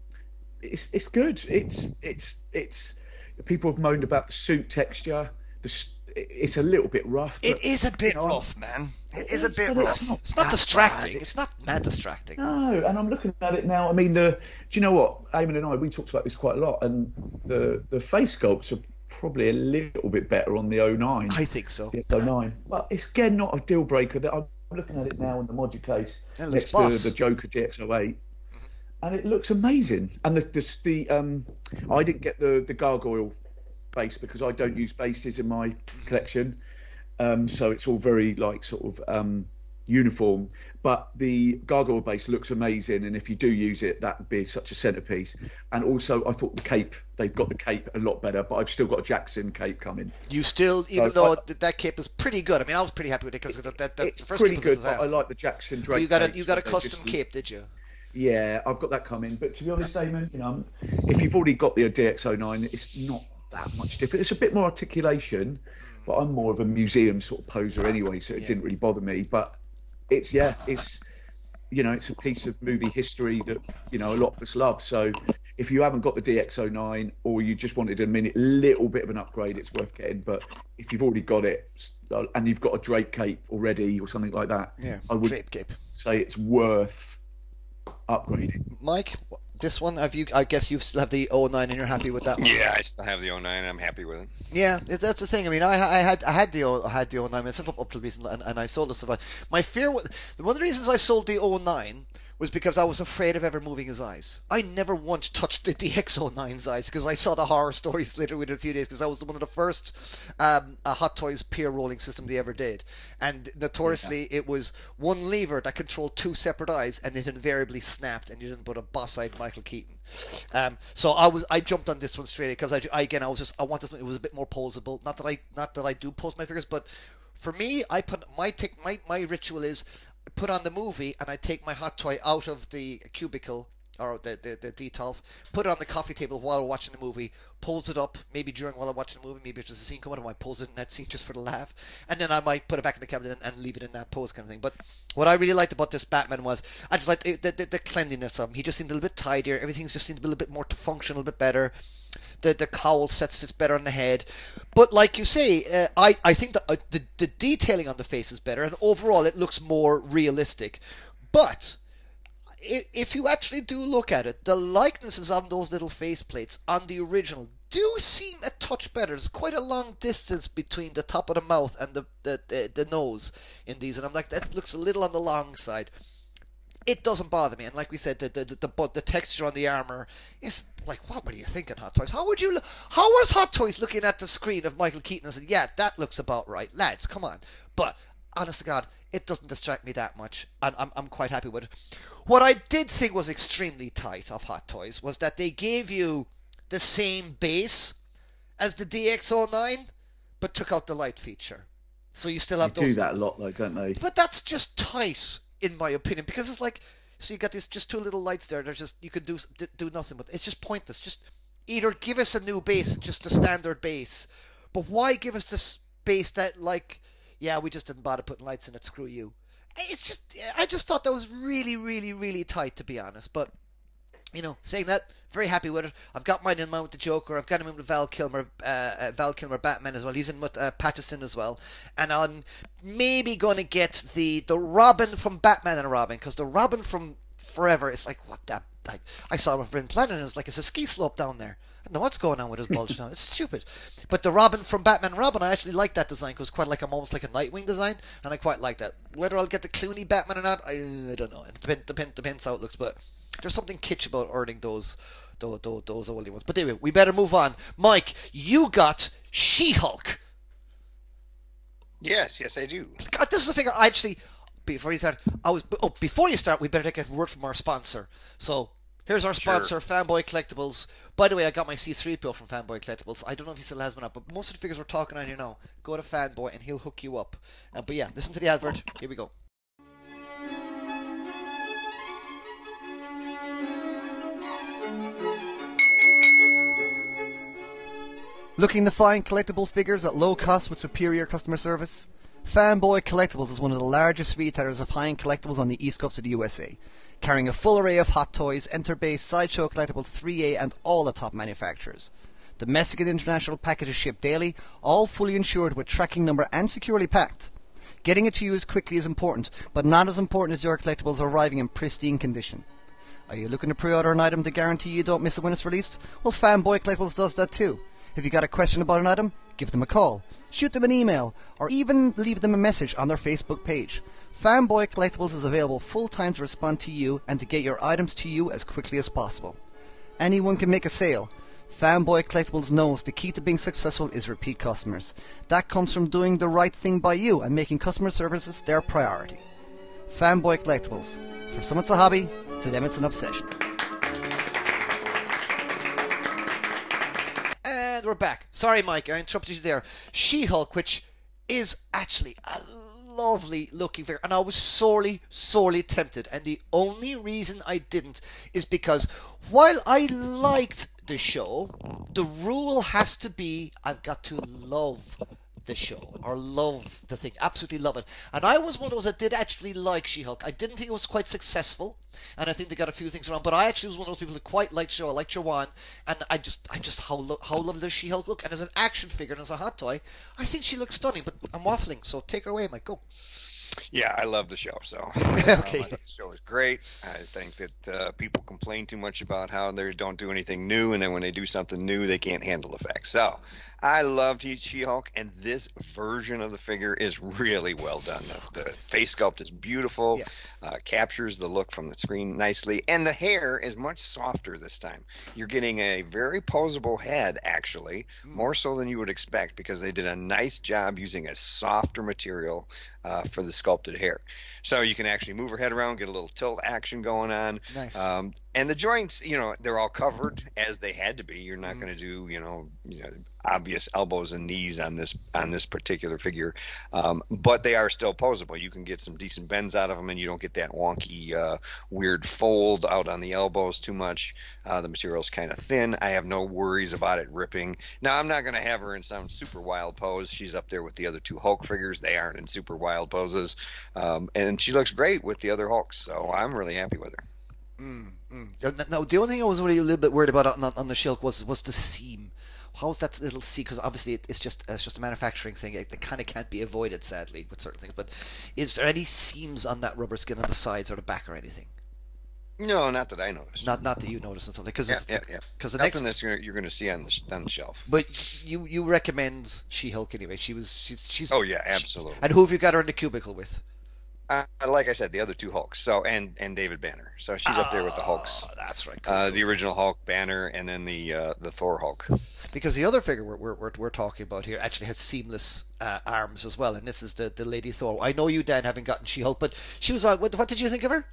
it's it's good. It's it's it's. People have moaned about the suit texture. The it's a little bit rough. But, it is a bit you know, rough, man. It is a it's- bit but rough. it's not It's not that distracting. bad. It's not mad distracting. No, and I'm looking at it now. I mean, the do you know what? Eamon and I, we talked about this quite a lot, and the the face sculpts are probably a little bit better on the oh nine. I think so. The oh nine, but it's again not a deal breaker. That I'm looking at it now in the modular case It looks next boss. to the Joker D X oh eight, and it looks amazing. And the the, the um, I didn't get the the gargoyle base because I don't use bases in my collection, um, so it's all very like sort of um, uniform. But the gargoyle base looks amazing, and if you do use it, that would be such a centerpiece. And also, I thought the cape, they've got the cape a lot better, but I've still got a Jackson cape coming. You still, even So though I- that, that cape was pretty good. I mean, I was pretty happy with it because that, that, that It's the first pretty cape was good, a but I disaster. like the Jackson Drake. But you got a capes, you got a but they're custom just- cape, did you? Yeah, I've got that coming. But to be honest, Damon, you know, if you've already got the D X oh nine, it's not that much different. It's a bit more articulation, but I'm more of a museum sort of poser anyway, so it Yeah. didn't really bother me. But it's yeah, it's you know, it's a piece of movie history that you know a lot of us love. So if you haven't got the D X oh nine or you just wanted a minute, little bit of an upgrade, it's worth getting. But if you've already got it and you've got a Drake cape already or something like that, Yeah, I would Drape cape. say it's worth upgrading. Mike, this one, have you? I guess you still have the oh nine and you're happy with that one. Yeah, I still have the oh nine. I'm happy with it. Yeah, it- that's the thing. I mean, I, I had I had the O- I had the oh nine myself up, up till recently, and, and I sold the stuff. My fear was one of the reasons I sold the oh nine was because I was afraid of ever moving his eyes. I never once touched the D X oh nine's eyes because I saw the horror stories later within a few days because I was one of the first um, uh, Hot Toys peer rolling system they ever did, and notoriously yeah. it was one lever that controlled two separate eyes, and it invariably snapped, and you didn't put a boss-eyed Michael Keaton. Um, so I was I jumped on this one straight because I, I again I was just I wanted something that was a bit more posable. Not that I not that I do pose my figures, but for me I put my take my my ritual is I put on the movie and I take my hot toy out of the cubicle or the the, the detolf, put it on the coffee table while we're watching the movie, pulls it up maybe during while I'm watching the movie, maybe if there's a scene coming up I might pose it in that scene just for the laugh, and then I might put it back in the cabinet and, and leave it in that pose kind of thing. But what I really liked about this Batman was I just liked the, the, the cleanliness of him. He just seemed a little bit tidier, everything just seemed a little bit more to function a little bit better. The, the cowl sets it's better on the head, but like you say, uh, I I think that uh, the the detailing on the face is better, and overall it looks more realistic. But if you actually do look at it, the likenesses on those little faceplates on the original do seem a touch better. There's quite a long distance between the top of the mouth and the the, the, the nose in these, and I'm like, that looks a little on the long side. It doesn't bother me, and like we said, the the the, the, the texture on the armor is like, what were you thinking, Hot Toys? How would you? How was Hot Toys looking at the screen of Michael Keaton and said, "Yeah, that looks about right, lads, come on"? But honest to God, it doesn't distract me that much, and I'm I'm quite happy with it. What I did think was extremely tight of Hot Toys was that they gave you the same base as the D X oh nine, but took out the light feature, so you still have they those. Do that a lot, though, don't they? But that's just tight, in my opinion, because it's like, so you got these just two little lights there. They're just you could do do nothing with. It's just pointless. Just either give us a new base, just a standard base, but why give us this base that like, yeah, we just didn't bother putting lights in it. Screw you. It's just I just thought that was really, really, really tight, to be honest. But you know, saying that, very happy with it. I've got mine in mind with the Joker. I've got him in with Val Kilmer, uh, uh, Val Kilmer Batman as well. He's in with uh, Pattinson as well. And I'm maybe going to get the the Robin from Batman and Robin, because the Robin from Forever is like, what that? Like, I saw him with Bryn Planet, and it's like it's a ski slope down there. I don't know what's going on with his bulge now. It's stupid. But the Robin from Batman and Robin, I actually like that design because it's quite like I'm almost like a Nightwing design, and I quite like that. Whether I'll get the Clooney Batman or not, I, I don't know. It depends, depends, depends how it looks, but there's something kitsch about earning those, those, those, those oldie ones. But anyway, we better move on. Mike, you got She-Hulk. Yes, yes, I do. God, this is a figure I actually. Before you start, I was. Oh, before you start, we better take a word from our sponsor. So here's our sponsor, sure. Fanboy Collectibles. By the way, I got my C three P O from Fanboy Collectibles. I don't know if he still has one up, but most of the figures we're talking on here now, go to Fanboy and he'll hook you up. Uh, but yeah, listen to the advert. Here we go. Looking to find collectible figures at low cost with superior customer service? Fanboy Collectibles is one of the largest retailers of high-end collectibles on the east coast of the U S A, carrying a full array of Hot Toys, Enter-Base, Sideshow Collectibles three A and all the top manufacturers. Domestic and international packages shipped daily, all fully insured with tracking number and securely packed. Getting it to you as quickly is important, but not as important as your collectibles arriving in pristine condition. Are you looking to pre-order an item to guarantee you don't miss it when it's released? Well, Fanboy Collectibles does that too. If you got a question about an item, give them a call, shoot them an email, or even leave them a message on their Facebook page. Fanboy Collectibles is available full-time to respond to you and to get your items to you as quickly as possible. Anyone can make a sale. Fanboy Collectibles knows the key to being successful is repeat customers. That comes from doing the right thing by you and making customer services their priority. Fanboy Collectibles. For some it's a hobby, to them it's an obsession. And we're back. Sorry, Mike, I interrupted you there. She-Hulk, which is actually a lovely looking figure, and I was sorely, sorely tempted. And the only reason I didn't is because while I liked the show, the rule has to be I've got to love the show or love the thing, absolutely love it. And I was one of those that did actually like She-Hulk. I didn't think it was quite successful. and I think they got a few things wrong. But I actually was one of those people that quite liked the show. I liked Joanne, and I just, I just how lo- how lovely does She-Hulk look? And as an action figure and as a hot toy, I think she looks stunning. But I'm waffling, so take her away, Mike. Go. Yeah, I love the show. So okay, um, I think the show is great. I think that uh, people complain too much about how they don't do anything new, and then when they do something new, they can't handle the facts. So I love She-Hulk, and this version of the figure is really well done. So the the good. face sculpt is beautiful, Yeah. uh, captures the look from the screen nicely, and the hair is much softer this time. You're getting a very posable head, actually, Mm. more so than you would expect, because they did a nice job using a softer material uh, for the sculpted hair. So you can actually move her head around, get a little tilt action going on. Nice. Um, and the joints, you know, they're all covered as they had to be. You're not Mm. going to do, you know, you know, obvious elbows and knees on this on this particular figure, um, but they are still posable. You can get some decent bends out of them, and you don't get that wonky, uh, weird fold out on the elbows too much. Uh, the material's kind of thin. I have no worries about it ripping. Now, I'm not going to have her in some super wild pose. She's up there with the other two Hulk figures. They aren't in super wild poses, um, and she looks great with the other Hulks. So I'm really happy with her. Mm, mm. Now, the only thing I was really a little bit worried about on, on the She-Hulk was was the seam. How's that little seam? Because obviously it, it's just it's just a manufacturing thing. It, it kind of can't be avoided, sadly, with certain things. But is there any seams on that rubber skin on the sides or the back or anything? No, not that I noticed. Not not that you noticed or something. Because yeah, yeah, yeah. Because the Nothing next. that you're, you're going to see on the on the shelf. But you you recommend She-Hulk anyway. She was she's she's. Oh yeah, absolutely. She, and who have you got her in the cubicle with? Uh, like I said, the other two Hulks. So and and David Banner. So she's up there with the Hulks. Oh, that's right. Cool, Uh, cool, the cool. original Hulk, Banner, and then the uh, the Thor Hulk. Because the other figure we're, we're, we're, we're talking about here actually has seamless uh, arms as well, and this is the, the Lady Thor. I know you, Dan, haven't gotten She-Hulk, but she was on. What, what did you think of her,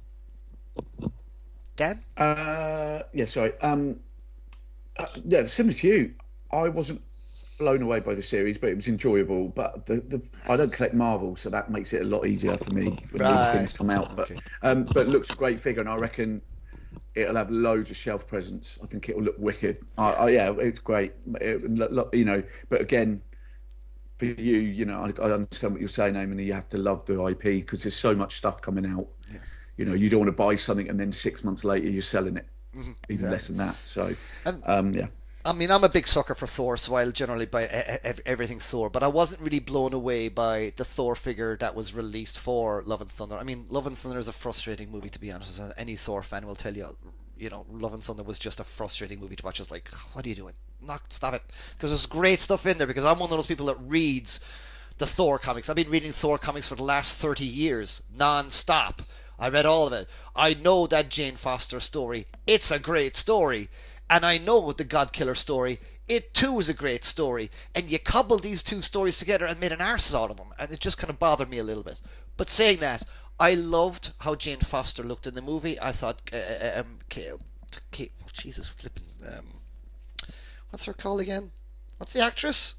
Dan? Uh, yeah, sorry. Um, uh, yeah, similar to you. I wasn't blown away by the series, but it was enjoyable. But the, the I don't collect Marvel, so that makes it a lot easier for me when Right. these things come out. But Okay. um, but it looks a great figure, and I reckon it'll have loads of shelf presence. I think it'll look wicked. I, I, yeah, it's great. It, lo- lo- you know, but again, for you, you know, I, I understand what you're saying, Eamon. You have to love the I P because there's so much stuff coming out. Yeah. You know, you don't want to buy something and then six months later you're selling it. Mhm, Even exactly. less than that. So, And- um, yeah. I mean, I'm a big sucker for Thor, so I'll generally buy e- e- everything Thor. But I wasn't really blown away by the Thor figure that was released for Love and Thunder. I mean, Love and Thunder is a frustrating movie, to be honest. As any Thor fan will tell you, you know, Love and Thunder was just a frustrating movie to watch. It's like, what are you doing? Knock, stop it. Because there's great stuff in there. Because I'm one of those people that reads the Thor comics. I've been reading Thor comics for the last thirty years, non-stop. I read all of it. I know that Jane Foster story. It's a great story. And I know the God Killer story. It too is a great story. And you cobbled these two stories together and made an arse out of them. And it just kind of bothered me a little bit. But saying that, I loved how Jane Foster looked in the movie. I thought, uh, um, Kate, Kate, oh, Jesus, flipping, um, what's her call again? What's the actress?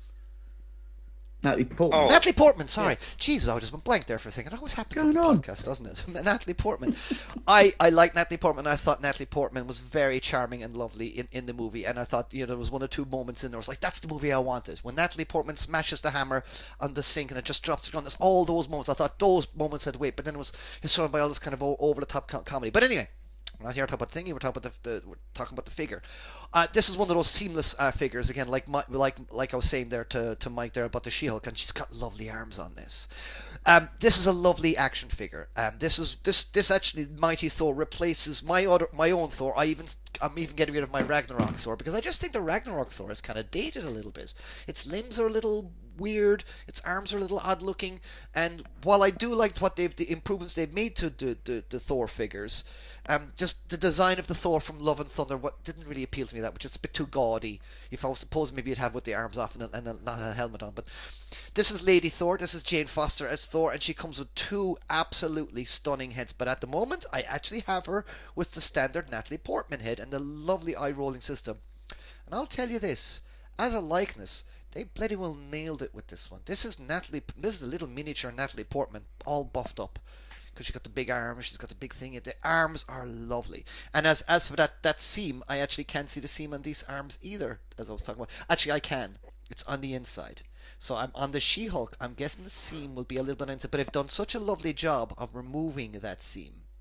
Natalie Portman. Oh. Natalie Portman, sorry. Jesus, I just went blank there for a second. It always happens What's at the going on? podcast, doesn't it? Natalie Portman. I, I like Natalie Portman. I thought Natalie Portman was very charming and lovely in, in the movie. And I thought, you know, there was one or two moments in there. I was like, that's the movie I wanted. When Natalie Portman smashes the hammer on the sink and it just drops the gun. There's all those moments. I thought those moments had weight. But then it was it's surrounded by all this kind of over the top co- comedy. But anyway. We're not here to talk about the thingy. We're talking about the, the we're talking about the figure. Uh, this is one of those seamless uh, figures again, like my, like like I was saying there to, to Mike there about the She-Hulk, and she's got lovely arms on this. Um, this is a lovely action figure. Um, this is this this actually Mighty Thor replaces my other my own Thor. I even I'm even getting rid of my Ragnarok Thor because I just think the Ragnarok Thor is kind of dated a little bit. Its limbs are a little weird, its arms are a little odd looking, and while I do like what they've the improvements they've made to the the, the Thor figures. Um, just the design of the Thor from Love and Thunder what didn't really appeal to me that much. It's a bit too gaudy. If I was suppose maybe you'd have with the arms off and, a, and a, not a helmet on. But this is Lady Thor. This is Jane Foster as Thor, and she comes with two absolutely stunning heads. But at the moment, I actually have her with the standard Natalie Portman head and the lovely eye rolling system. And I'll tell you this: as a likeness, they bloody well nailed it with this one. This is Natalie. This is the little miniature Natalie Portman, all buffed up. Because she's got the big arms, she's got the big thing. The arms are lovely. And as as for that, that seam, I actually can't see the seam on these arms either, as I was talking about. Actually, I can. It's on the inside. So I'm on the She-Hulk. I'm guessing the seam will be a little bit inside. But they've done such a lovely job of removing that seam.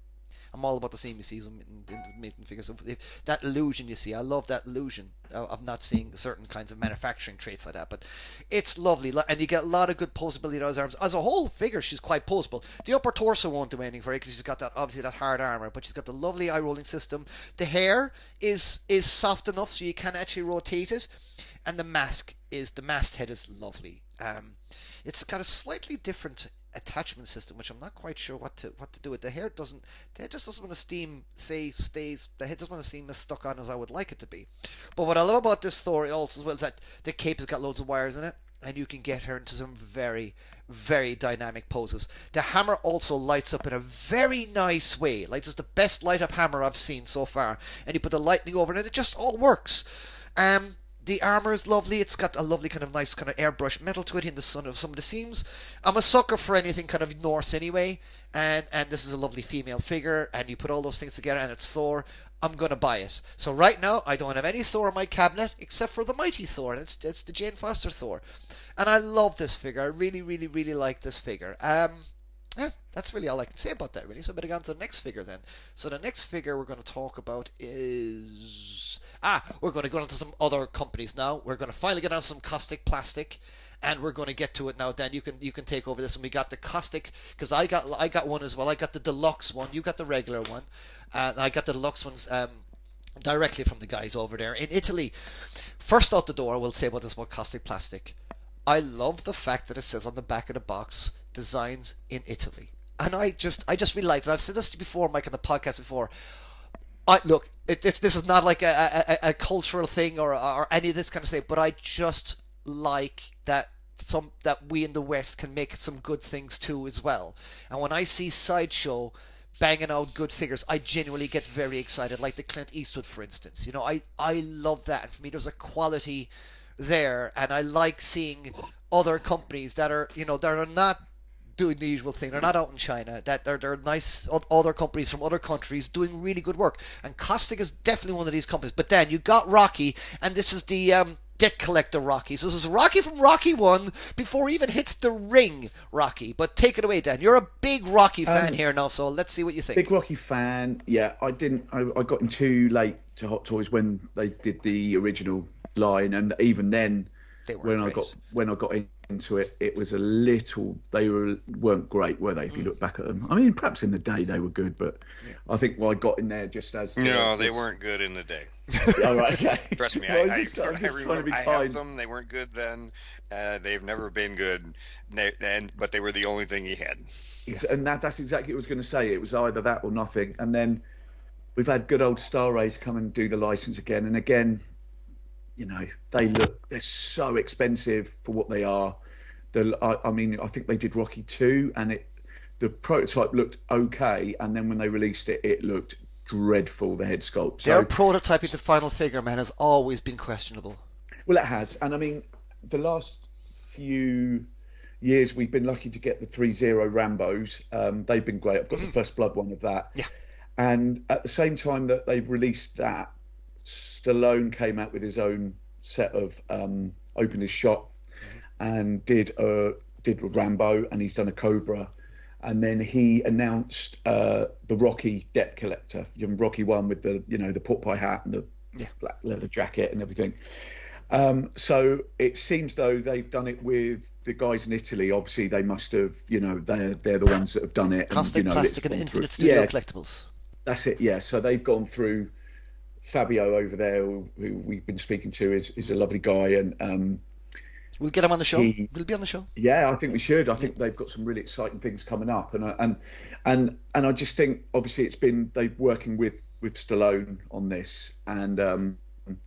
I'm all about the same you see in, in, in making figures. So if, that illusion you see, I love that illusion of, of not seeing certain kinds of manufacturing traits like that. But it's lovely, and you get a lot of good posability in those arms. As a whole figure, she's quite posable. The upper torso won't do anything for her because she's got that obviously that hard armor, but she's got the lovely eye rolling system. The hair is is soft enough so you can actually rotate it, and the mask is the masthead is lovely. Um, it's got a slightly different attachment system, which I'm not quite sure what to what to do with. The hair doesn't, the hair just doesn't want to steam, say stays. The head doesn't want to seem as stuck on as I would like it to be. But what I love about this Thor also as well is that the cape has got loads of wires in it, and you can get her into some very, very dynamic poses. The hammer also lights up in a very nice way, like it's the best light up hammer I've seen so far. And you put the lightning over it, and it just all works. Um. The armour is lovely. It's got a lovely kind of nice kind of airbrush metal to it in the sun of some of the seams. I'm a sucker for anything kind of Norse anyway, and and this is a lovely female figure, and you put all those things together, and it's Thor. I'm gonna buy it. So right now, I don't have any Thor in my cabinet except for the mighty Thor, and it's it's the Jane Foster Thor, and I love this figure. I really, really, really like this figure. Um. Yeah, that's really all I can say about that, really. So I better go on to the next figure then. So the next figure we're going to talk about is... Ah, we're going to go on to some other companies now. We're going to finally get on to some Caustic Plastic, and we're going to get to it now. Dan, you can you can take over this. And we got the Caustic, because I got I got one as well. I got the deluxe one. You got the regular one. And I got the deluxe ones um, directly from the guys over there in Italy. First out the door, I will say about this one, Caustic Plastic. I love the fact that it says on the back of the box, designs in Italy, and I just I just really like it. I've said this before, Mike, on the podcast before. I look, it, this this is not like a, a, a cultural thing or or any of this kind of thing, but I just like that some that we in the West can make some good things too as well. And when I see Sideshow banging out good figures, I genuinely get very excited. Like the Clint Eastwood, for instance. You know, I I love that, and for me, there's a quality there, and I like seeing other companies that are you know that are not doing the usual thing. They're not out in China. That they're they're nice other companies from other countries doing really good work. And Caustic is definitely one of these companies. But then you got Rocky, and this is the um, Debt Collector Rocky. So this is Rocky from Rocky One before he even hits the ring, Rocky. But take it away, Dan. You're a big Rocky fan um, here now, so let's see what you think. Big Rocky fan. Yeah, I didn't. I, I got in too late to Hot Toys when they did the original line, and even then, when great. I got when I got into it, it was a little. They were weren't great, were they? If you look back at them, I mean, perhaps in the day they were good, but yeah. I think well, I got in there just as. The, no, they was... weren't good in the day. Oh, right, okay. Trust me, well, I, I, just, I, I, remember, I have them. They weren't good then. Uh, they've never been good, they, and but they were the only thing he had. Yeah. And that, that's exactly what I was going to say. It was either that or nothing. And then we've had good old Star Rays come and do the license again, and again. You know, they look, they're so expensive for what they are. The, I, I mean, I think they did Rocky two, and it, the prototype looked okay, and then when they released it, it looked dreadful, the head sculpt. So, their prototyping the final figure, man, has always been questionable. Well, it has. And I mean, the last few years, we've been lucky to get the three zero Rambos. Um, they've been great. I've got mm-hmm. the First Blood one of that. Yeah. And at the same time that they've released that, Stallone came out with his own set of um, opened his shop and did a did a Rambo, and he's done a Cobra, and then he announced uh, the Rocky Debt Collector, Rocky One with the you know the pork pie hat and the yeah. black leather jacket and everything. Um, so it seems though they've done it with the guys in Italy. Obviously, they must have you know they're they're the ones that have done it. Caustic and, you know, Plastic and Infinite Studio yeah, Collectibles. That's it. Yeah. So they've gone through. Fabio over there, who, who we've been speaking to, is, is a lovely guy, and um, we'll get him on the show. He, we'll be on the show. Yeah, I think we should. I think they've got some really exciting things coming up, and and and and I just think obviously it's been they're working with with Stallone on this, and um,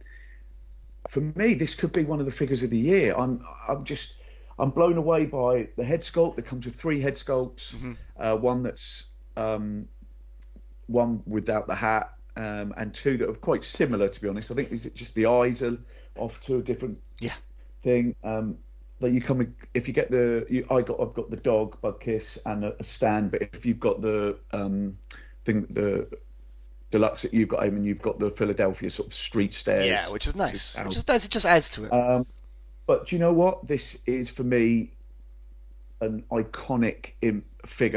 for me this could be one of the figures of the year. I'm I'm just I'm blown away by the head sculpt that comes with three head sculpts, mm-hmm. uh, one that's um, one without the hat. Um, and two that are quite similar, to be honest. I think is it just the eyes are off to a different yeah. thing. Um, that you come with, if you get the, you, I got, I've got the dog Bug Kiss and a, a stand, but if you've got the um, thing, the deluxe that you've got, Eamon, you've got the Philadelphia sort of street stairs. Yeah, which is nice. Which is nice. It just adds to it. Um, but do you know what? This is for me an iconic im- figure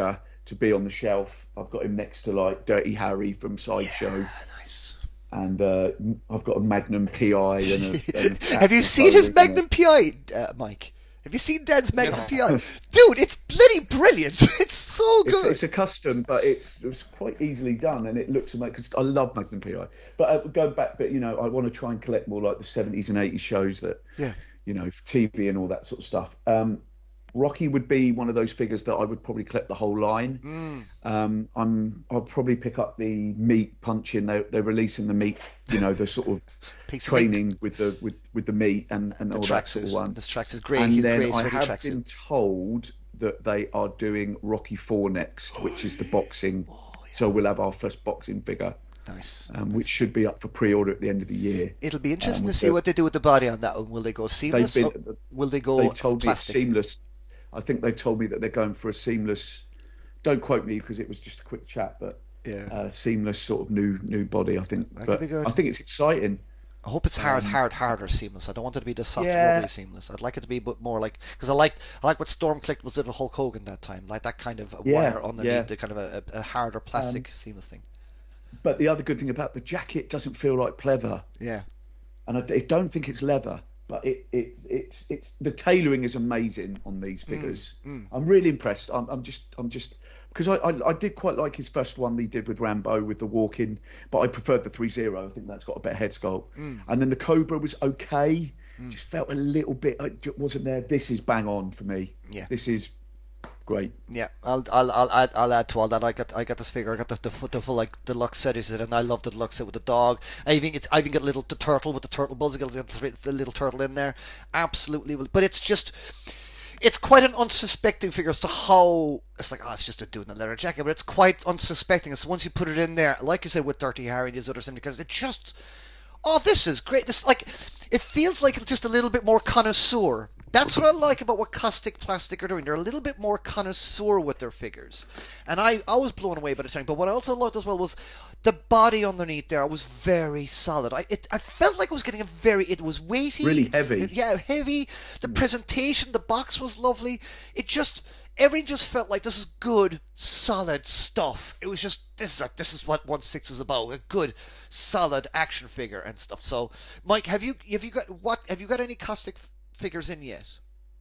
to be on the shelf. I've got him next to like Dirty Harry from Sideshow. Yeah, nice. And uh, I've got a Magnum P I. And a, and a Have you seen his Magnum P I, uh, Mike? Have you seen Dad's Magnum P I? Dude, it's bloody brilliant. It's so good. It's, it's a custom, but it's it's quite easily done, and it looks amazing because I love Magnum P I. But uh, going back, but you know, I want to try and collect more like the seventies and eighties shows that, yeah, you know, T V and all that sort of stuff. Um, Rocky would be one of those figures that I would probably collect the whole line. Mm. Um, I'm I'll probably pick up the meat punching. They they're releasing the meat, you know, the sort of training meat. with the with, with the meat and, and the all that sort of one. This tracks is great. And He's then great I sweaty have tracksuit. been told that they are doing Rocky Four next, which is the boxing. Oh, yeah. So we'll have our first boxing figure. Nice. Um, nice. Which should be up for pre-order at the end of the year. It'll be interesting um, to see the, what they do with the body on that one. Will they go seamless? been, or will they go They've told plastic? me it's seamless. I think they've told me that they're going for a seamless. Don't quote me because it was just a quick chat, but yeah, uh, seamless sort of new new body. I think. That but could be good. I think it's exciting. I hope it's hard, Um, hard, harder seamless. I don't want it to be the soft, Yeah. rubbery seamless. I'd like it to be but more like because I like I like what Storm clicked was in Hulk Hogan that time, like that kind of Yeah, wire underneath yeah. the kind of a, a harder plastic seamless thing. But the other good thing about the jacket doesn't feel like pleather, Yeah, and I, I don't think it's leather. But it, it it's it's the tailoring is amazing on these figures. mm. I'm really impressed. I'm, I'm just I'm just because I, I I did quite like his first one he did with Rambo with the walk-in, but I preferred the three zero. I think that's got a better head sculpt. Mm. And then the Cobra was okay, just felt a little bit it wasn't there. This is bang on for me. Yeah. This is great. yeah. I'll I'll I'll add, I'll add to all that. I got I got this figure. I got the the, full- the full like deluxe set is it, and I love the deluxe set with the dog. I even it's I even got a little the turtle with the turtle buzz. I got the, the little turtle in there. Absolutely, but it's just. It's quite an unsuspecting figure as to how it's like, oh, it's just a dude in a leather jacket, but it's quite unsuspecting. So once you put it in there, like you said with Dirty Harry and these other syndicates, it just, oh, this is great. This like, it feels like it's just a little bit more connoisseur. That's what I like about what Caustic Plastic are doing. They're a little bit more connoisseur with their figures, and I, I was blown away by the time. But what I also liked as well was the body underneath there was very solid. I it I felt like I was getting a very. It was weighty, Really heavy. Yeah, heavy. The presentation, the box was lovely. It just everything just felt like this is good, solid stuff. It was just this is a, this is what one six is about. A good, solid action figure and stuff. So, Mike, have you have you got what have you got any Caustic figures in yet?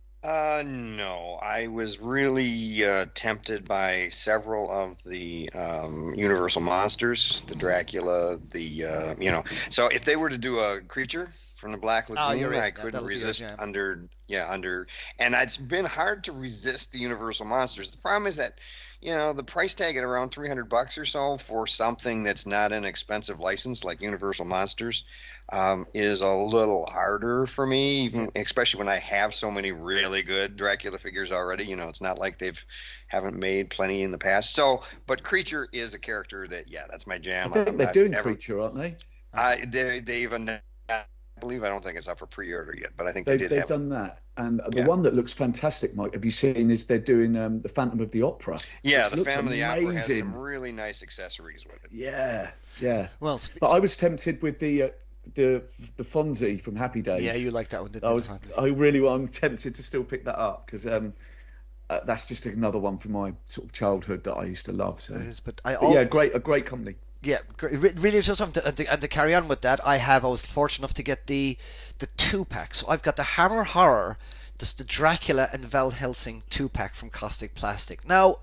Uh, no, I was really uh, tempted by several of the um, Universal monsters, the Dracula, the uh, you know. So if they were to do a creature from the Black Oh, Lagoon, you're right. I That- couldn't that'll be resist yours, yeah. under yeah under, and it's been hard to resist the Universal monsters. The problem is that you know the price tag at around three hundred bucks or so for something that's not an expensive license like Universal monsters. Um, is a little harder for me, even especially when I have so many really good Dracula figures already. You know, it's not like they've haven't made plenty in the past. So, but Creature is a character that, yeah, that's my jam. I think I'm they're not doing ever- Creature, aren't they? I they they've announced, I believe I don't think it's up for pre-order yet, but I think they They've, did they've have. done that. And the Yeah. one that looks fantastic, Mike, have you seen is they're doing um, the Phantom of the Opera. Yeah, which the looks Phantom of the Opera has amazing. some really nice accessories with it. Yeah, yeah. Well, sp- But I was tempted with the uh, the the Fonzie from Happy Days. yeah, you like that one, didn't I you? was, I really, I'm tempted to still pick that up because um, uh, that's just another one from my sort of childhood that I used to love. So, It is, but I but also, yeah, great, a great company. Yeah, gr- re- really just something. To, and, to, and to carry on with that, I have. I was fortunate enough to get the the two pack. So I've got the Hammer Horror, this the Dracula and Val Helsing two pack from Caustic Plastic. Now,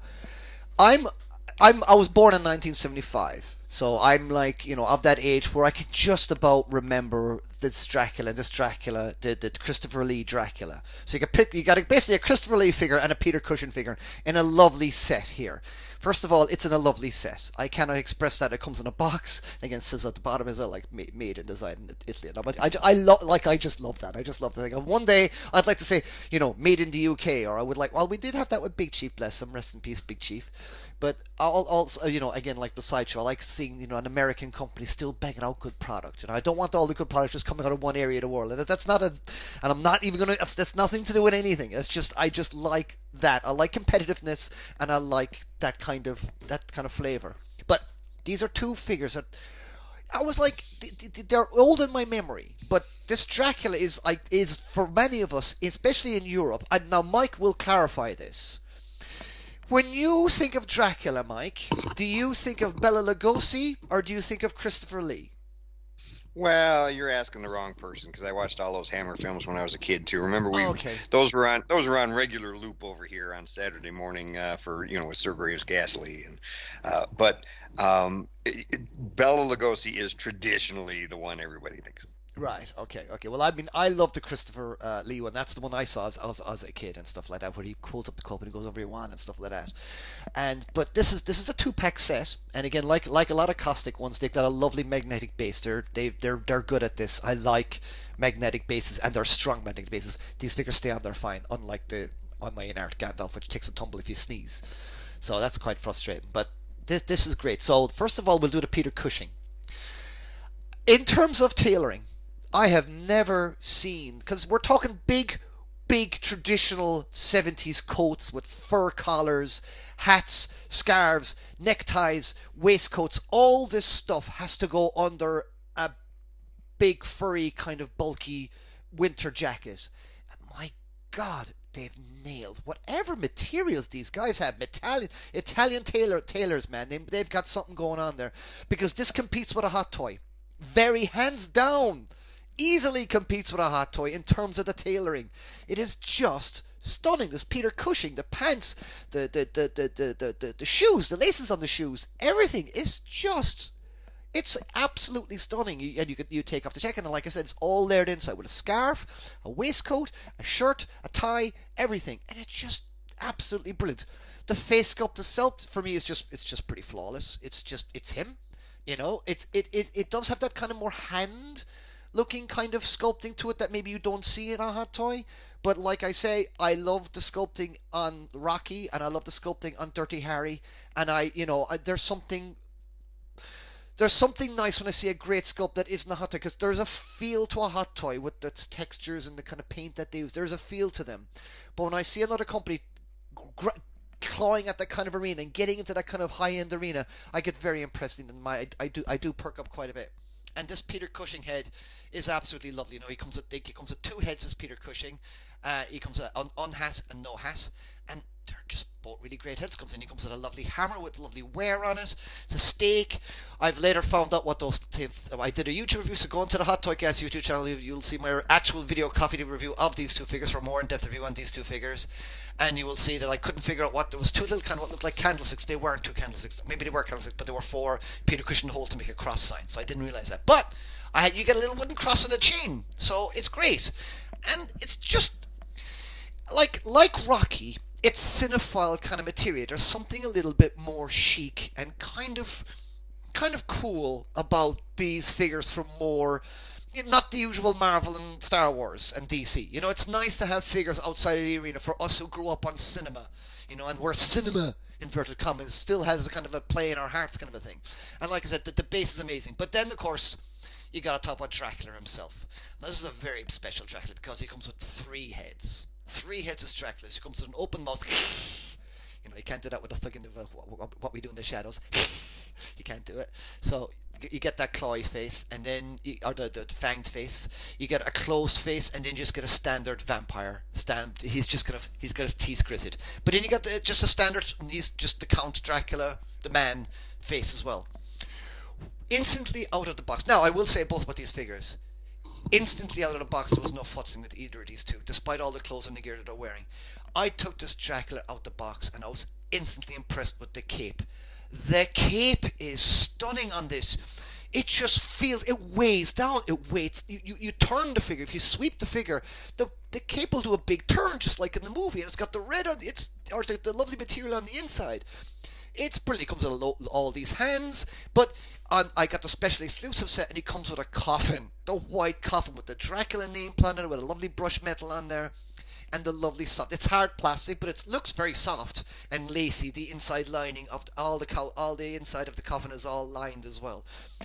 I'm I'm I was born in nineteen seventy-five, so I'm like you know of that age where I can just about remember this Dracula, this Dracula, the, the Christopher Lee Dracula. So you can pick, you got a, basically a Christopher Lee figure and a Peter Cushing figure in a lovely set here. First of all, it's in a lovely set. I cannot express that. It comes in a box. Again, says at the bottom is it like made, made and designed in Italy. No, but I, I love like I just love that. I just love the thing. One day I'd like to say you know made in the U K, or I would like. Well, we did have that with Big Chief, bless him, rest in peace, Big Chief. But I'll also you know again like beside you, I like seeing you know an American company still banging out good product. You know I don't want all the good products just coming out of one area of the world, and that's not a. And I'm not even gonna. That's nothing to do with anything. It's just I just like that. I like competitiveness, and I like that kind of that kind of flavor. But these are two figures that I was like, they're old in my memory. But this Dracula is like is for many of us, especially in Europe. And now Mike will clarify this. When you think of Dracula, Mike, do you think of Bela Lugosi or do you think of Christopher Lee? Well, you're asking the wrong person because I watched all those Hammer films when I was a kid too. Remember, we Okay. those were on those were on regular loop over here on Saturday morning uh, for you know with Sir Graves Ghastly, and uh, but um, it, it, Bela Lugosi is traditionally the one everybody thinks of. Right. Okay. Okay. Well, I mean, I love the Christopher uh, Lee one. That's the one I saw as, as, as a kid and stuff like that, where he pulls up the cup and he goes over Iwan and stuff like that. And but this is this is a two pack set, and again, like like a lot of Caustic ones, they've got a lovely magnetic base. They're they they're they're good at this. I like magnetic bases, and they're strong magnetic bases. These figures stay on there fine, unlike the on my inert Gandalf, which takes a tumble if you sneeze. So that's quite frustrating. But this this is great. So first of all, we'll do the Peter Cushing. In terms of tailoring, I have never seen, because we're talking big, big traditional seventies coats with fur collars, hats, scarves, neckties, waistcoats. All this stuff has to go under a big, furry, kind of bulky winter jacket. And my God, they've nailed whatever materials these guys have. Italian, Italian tailor, tailors, man, they, they've got something going on there. Because this competes with a hot toy. Very hands down. Easily competes with a hot toy in terms of the tailoring. It is just stunning. There's Peter Cushing, the pants, the the the the the, the, the, the shoes, the laces on the shoes, everything is just, it's absolutely stunning. You, and you could you take off the jacket, and like I said, it's all layered inside with a scarf, a waistcoat, a shirt, a tie, everything, and it's just absolutely brilliant. The face sculpt itself for me is just it's just pretty flawless. It's just it's him, you know. It's it it it does have that kind of more hand looking kind of sculpting to it that maybe you don't see in a hot toy. But like I say, I love the sculpting on Rocky, and I love the sculpting on Dirty Harry, and I, you know, I, there's something, there's something nice when I see a great sculpt that isn't a hot toy, because there's a feel to a hot toy with its textures and the kind of paint that they use. There's a feel to them. But when I see another company gr- clawing at that kind of arena and getting into that kind of high-end arena, I get very impressed, and my I, I do I do perk up quite a bit. And this Peter Cushing head is absolutely lovely. You know, he comes with he comes with two heads as Peter Cushing. Uh, he comes with on, on hat and no hat, and they're just both really great heads. Comes in, he comes with a lovely hammer with lovely wear on it. It's a stake. I've later found out what those things. I did a YouTube review, so go onto the Hot Toy Gas YouTube channel. You'll see my actual video coffee review of these two figures for a more in-depth review on these two figures. And you will see that I couldn't figure out what there was two little kind of what looked like candlesticks. They weren't two candlesticks. Maybe they were candlesticks, but they were four Peter Cushing to hold to make a cross sign. So I didn't realize that. But I had, you get a little wooden cross on a chain, so it's great. And it's just like like Rocky. It's cinephile kind of material. There's something a little bit more chic and kind of kind of cool about these figures from more, not the usual Marvel and Star Wars and D C. You know, it's nice to have figures outside of the arena for us who grew up on cinema, you know, and where cinema, inverted commas, still has a kind of a play in our hearts kind of a thing. And like I said, the, the base is amazing. But then, of course, you got to talk about Dracula himself. Now, this is a very special Dracula because he comes with three heads. Three heads of Dracula. He comes with an open mouth. You know, you can't do that with a thug in the, what we do in the shadows. You can't do it. So you get that clawy face, and then you, or the, the fanged face. You get a closed face, and then you just get a standard vampire. Stand. He's just gonna he's got his teeth gritted. But then you got the, just a standard. He's just the Count Dracula, the man face as well. Instantly out of the box. Now I will say both about these figures. Instantly out of the box, there was no futzing with either of these two, despite all the clothes and the gear that they're wearing. I took this Dracula out the box, and I was instantly impressed with the cape. The cape is stunning on this. It just feels, it weighs down, it weights. You, you, you turn the figure, if you sweep the figure, the the cape will do a big turn, just like in the movie, and it's got the red on it's or the, the lovely material on the inside. It's brilliant. It comes with lo- all these hands, but on, I got the special exclusive set, and it comes with a coffin, the white coffin with the Dracula name planted with a lovely brush metal on there, and the lovely soft. It's hard plastic, but it looks very soft and lacy. The inside lining of all the co- all the inside of the coffin is all lined as well.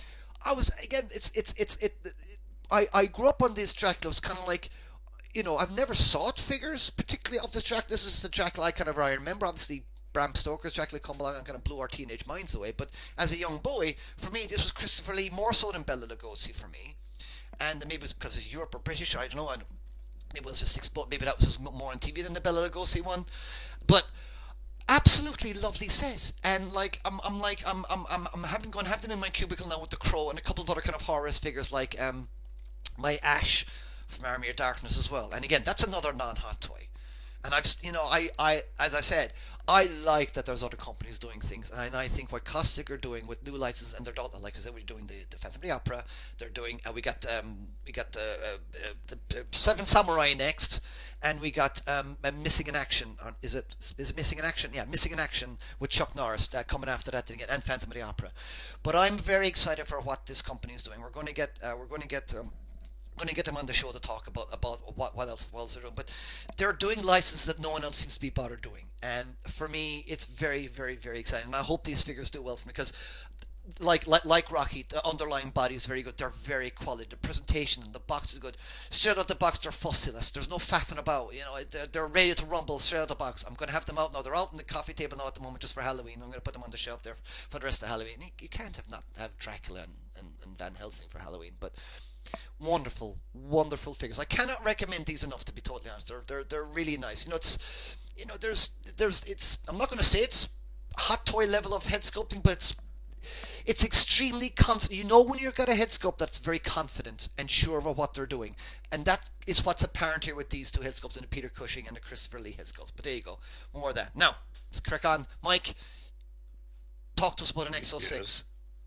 I was again. It's it's it's it. it I I grew up on this Dracula. It was kind of like, you know, I've never sought figures particularly of this Dracula. This is the Dracula I kind of I remember. Obviously, Bram Stoker's Dracula come along and kind of blew our teenage minds away. But as a young boy, for me, this was Christopher Lee more so than Bela Lugosi for me. And maybe it was because it's Europe or British. I don't know. I don't, maybe it was just expo- maybe that was just more on T V than the Bela Lugosi one. But absolutely lovely set, and like I'm, I'm like I'm, I'm, I'm, I'm having going to have them in my cubicle now with the Crow and a couple of other kind of horror figures like um, my Ash from Army of Darkness as well. And again, that's another non-hot toy. And I've, you know, I, I, as I said, I like that there's other companies doing things, and I think what Caustic are doing with new licenses, and they're like I said, we're doing the, the Phantom of the Opera. They're doing, uh, we got, um, we got uh, uh, the uh, Seven Samurai next, and we got um, Missing in Action. Is it, is it Missing in Action? Yeah, Missing in Action with Chuck Norris uh, coming after that again, and Phantom of the Opera. But I'm very excited for what this company is doing. We're going to get, uh, we're going to get. Um, going to get them on the show to talk about about what, what else what else they're doing, but they're doing licenses that no one else seems to be bothered doing, and for me it's very very very exciting, and I hope these figures do well for me, because like like like Rocky, the underlying body is very good, they're very quality, the presentation and the box is good, straight out the box they're fussiless, there's no faffing about, you know, they're, they're ready to rumble straight out the box. I'm going to have them out now, they're out on the coffee table now at the moment just for Halloween. I'm going to put them on the shelf there for the rest of Halloween. You, you can't have not have Dracula and, and, and Van Helsing for Halloween, but wonderful, wonderful figures. I cannot recommend these enough, to be totally honest. They're they're they're really nice. You know, it's you know there's there's it's I'm not going to say it's hot toy level of head sculpting, but it's it's extremely confident. You know when you've got a head sculpt that's very confident and sure of what they're doing, and that is what's apparent here with these two head sculpts, and the Peter Cushing and the Christopher Lee head sculpts. But there you go, more of that. Now let's crack on. Mike, talk to us about an X oh six. Yes.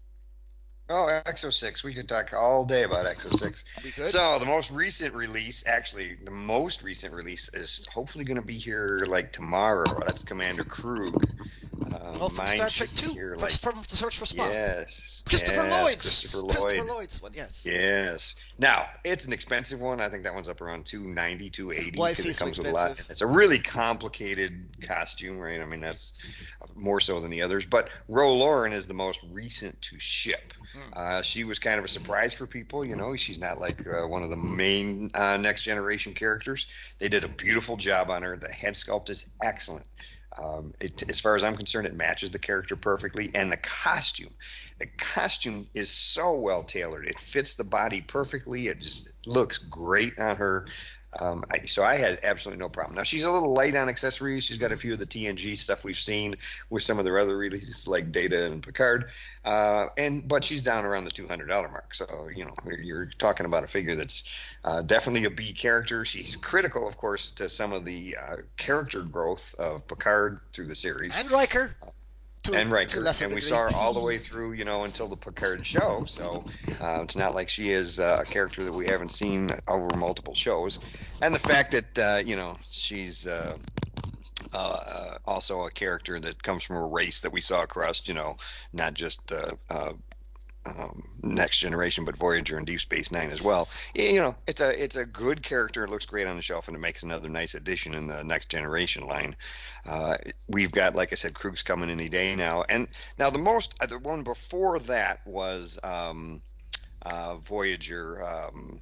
Oh, X oh six. We could talk all day about X oh six. Be good. So the most recent release, actually, the most recent release is hopefully going to be here like tomorrow. That's Commander Krug. Um, oh, from Star Trek two, here, from, like, from The Search for Spock. Yes. Christopher yes, Lloyd's. Christopher Lloyd. Christopher Lloyd's one, yes. Yes. Now, it's an expensive one. I think that one's up around two ninety, two eighty. Why is it it so comes expensive? with a lot. It's a really complicated costume, right? I mean, that's more so than the others. But Ro Lauren is the most recent to ship. Hmm. Uh, she was kind of a surprise for people. You know, she's not like uh, one of the main uh, Next Generation characters. They did a beautiful job on her. The head sculpt is excellent. Um, it, as far as I'm concerned, it matches the character perfectly, and the costume, the costume is so well tailored. It fits the body perfectly. It just looks great on her. Um, I, so I had absolutely no problem. Now she's a little light on accessories. She's got a few of the T N G stuff we've seen with some of their other releases like Data and Picard, uh, and but she's down around the two hundred dollars mark. So you know you're, you're talking about a figure that's uh, definitely a B character. She's critical, of course, to some of the uh, character growth of Picard through the series and Riker. To, and Riker, and we degree. saw her all the way through, you know, until the Picard show. So uh, it's not like she is uh, a character that we haven't seen over multiple shows. And the fact that, uh, you know, she's uh, uh, also a character that comes from a race that we saw across, you know, not just uh, uh, um, Next Generation, but Voyager and Deep Space Nine as well. You know, it's a it's a good character. It looks great on the shelf, and it makes another nice addition in the Next Generation line. Uh, we've got, like I said, Krug's coming any day now. And now the most, uh, the one before that was um, uh, Voyager um,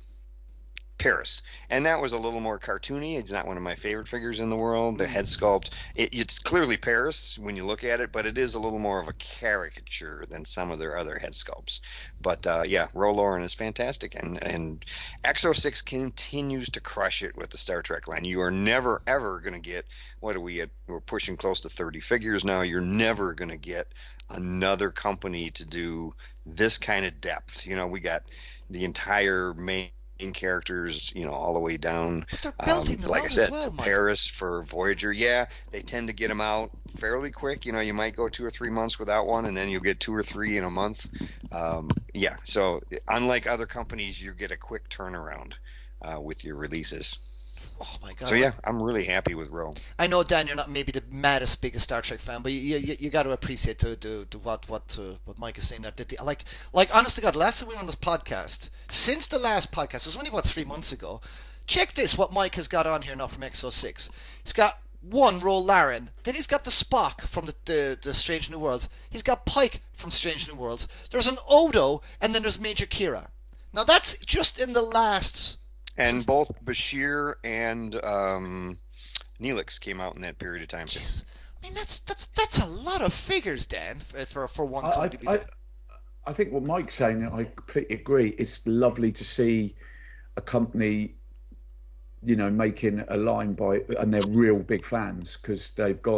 Paris. And that was a little more cartoony. It's not one of my favorite figures in the world. The head sculpt, it, it's clearly Paris when you look at it, but it is a little more of a caricature than some of their other head sculpts. But uh, yeah, Ro Lauren is fantastic. And, and X oh six continues to crush it with the Star Trek line. You are never, ever going to get, what are we at? We're pushing close to thirty figures now. You're never going to get another company to do this kind of depth. You know, we got the entire main characters, you know, all the way down. But they're belting um, them like out I said, as well, to Mike. Paris for Voyager. Yeah, they tend to get them out fairly quick. You know, you might go two or three months without one, and then you'll get two or three in a month. Um, yeah, so unlike other companies, you get a quick turnaround uh, with your releases. Oh my god! So yeah, I'm really happy with Ro. I know, Dan, you're not maybe the maddest biggest Star Trek fan, but you you, you got to appreciate to, to, to what what uh, what Mike is saying there. That the, like like honest to God, last time we were on this podcast, since the last podcast, it was only about three months ago. Check this, what Mike has got on here now from X oh six. He's got one Ro Lauren, then he's got the Spock from the, the the Strange New Worlds. He's got Pike from Strange New Worlds. There's an Odo, and then there's Major Kira. Now that's just in the last. And both Bashir and um, Neelix came out in that period of time. Jeez. I mean, that's that's that's a lot of figures, Dan, for for, for one I, company to be I, doing. I think what Mike's saying, I completely agree. It's lovely to see a company, you know, making a line by, and they're real big fans because they've gone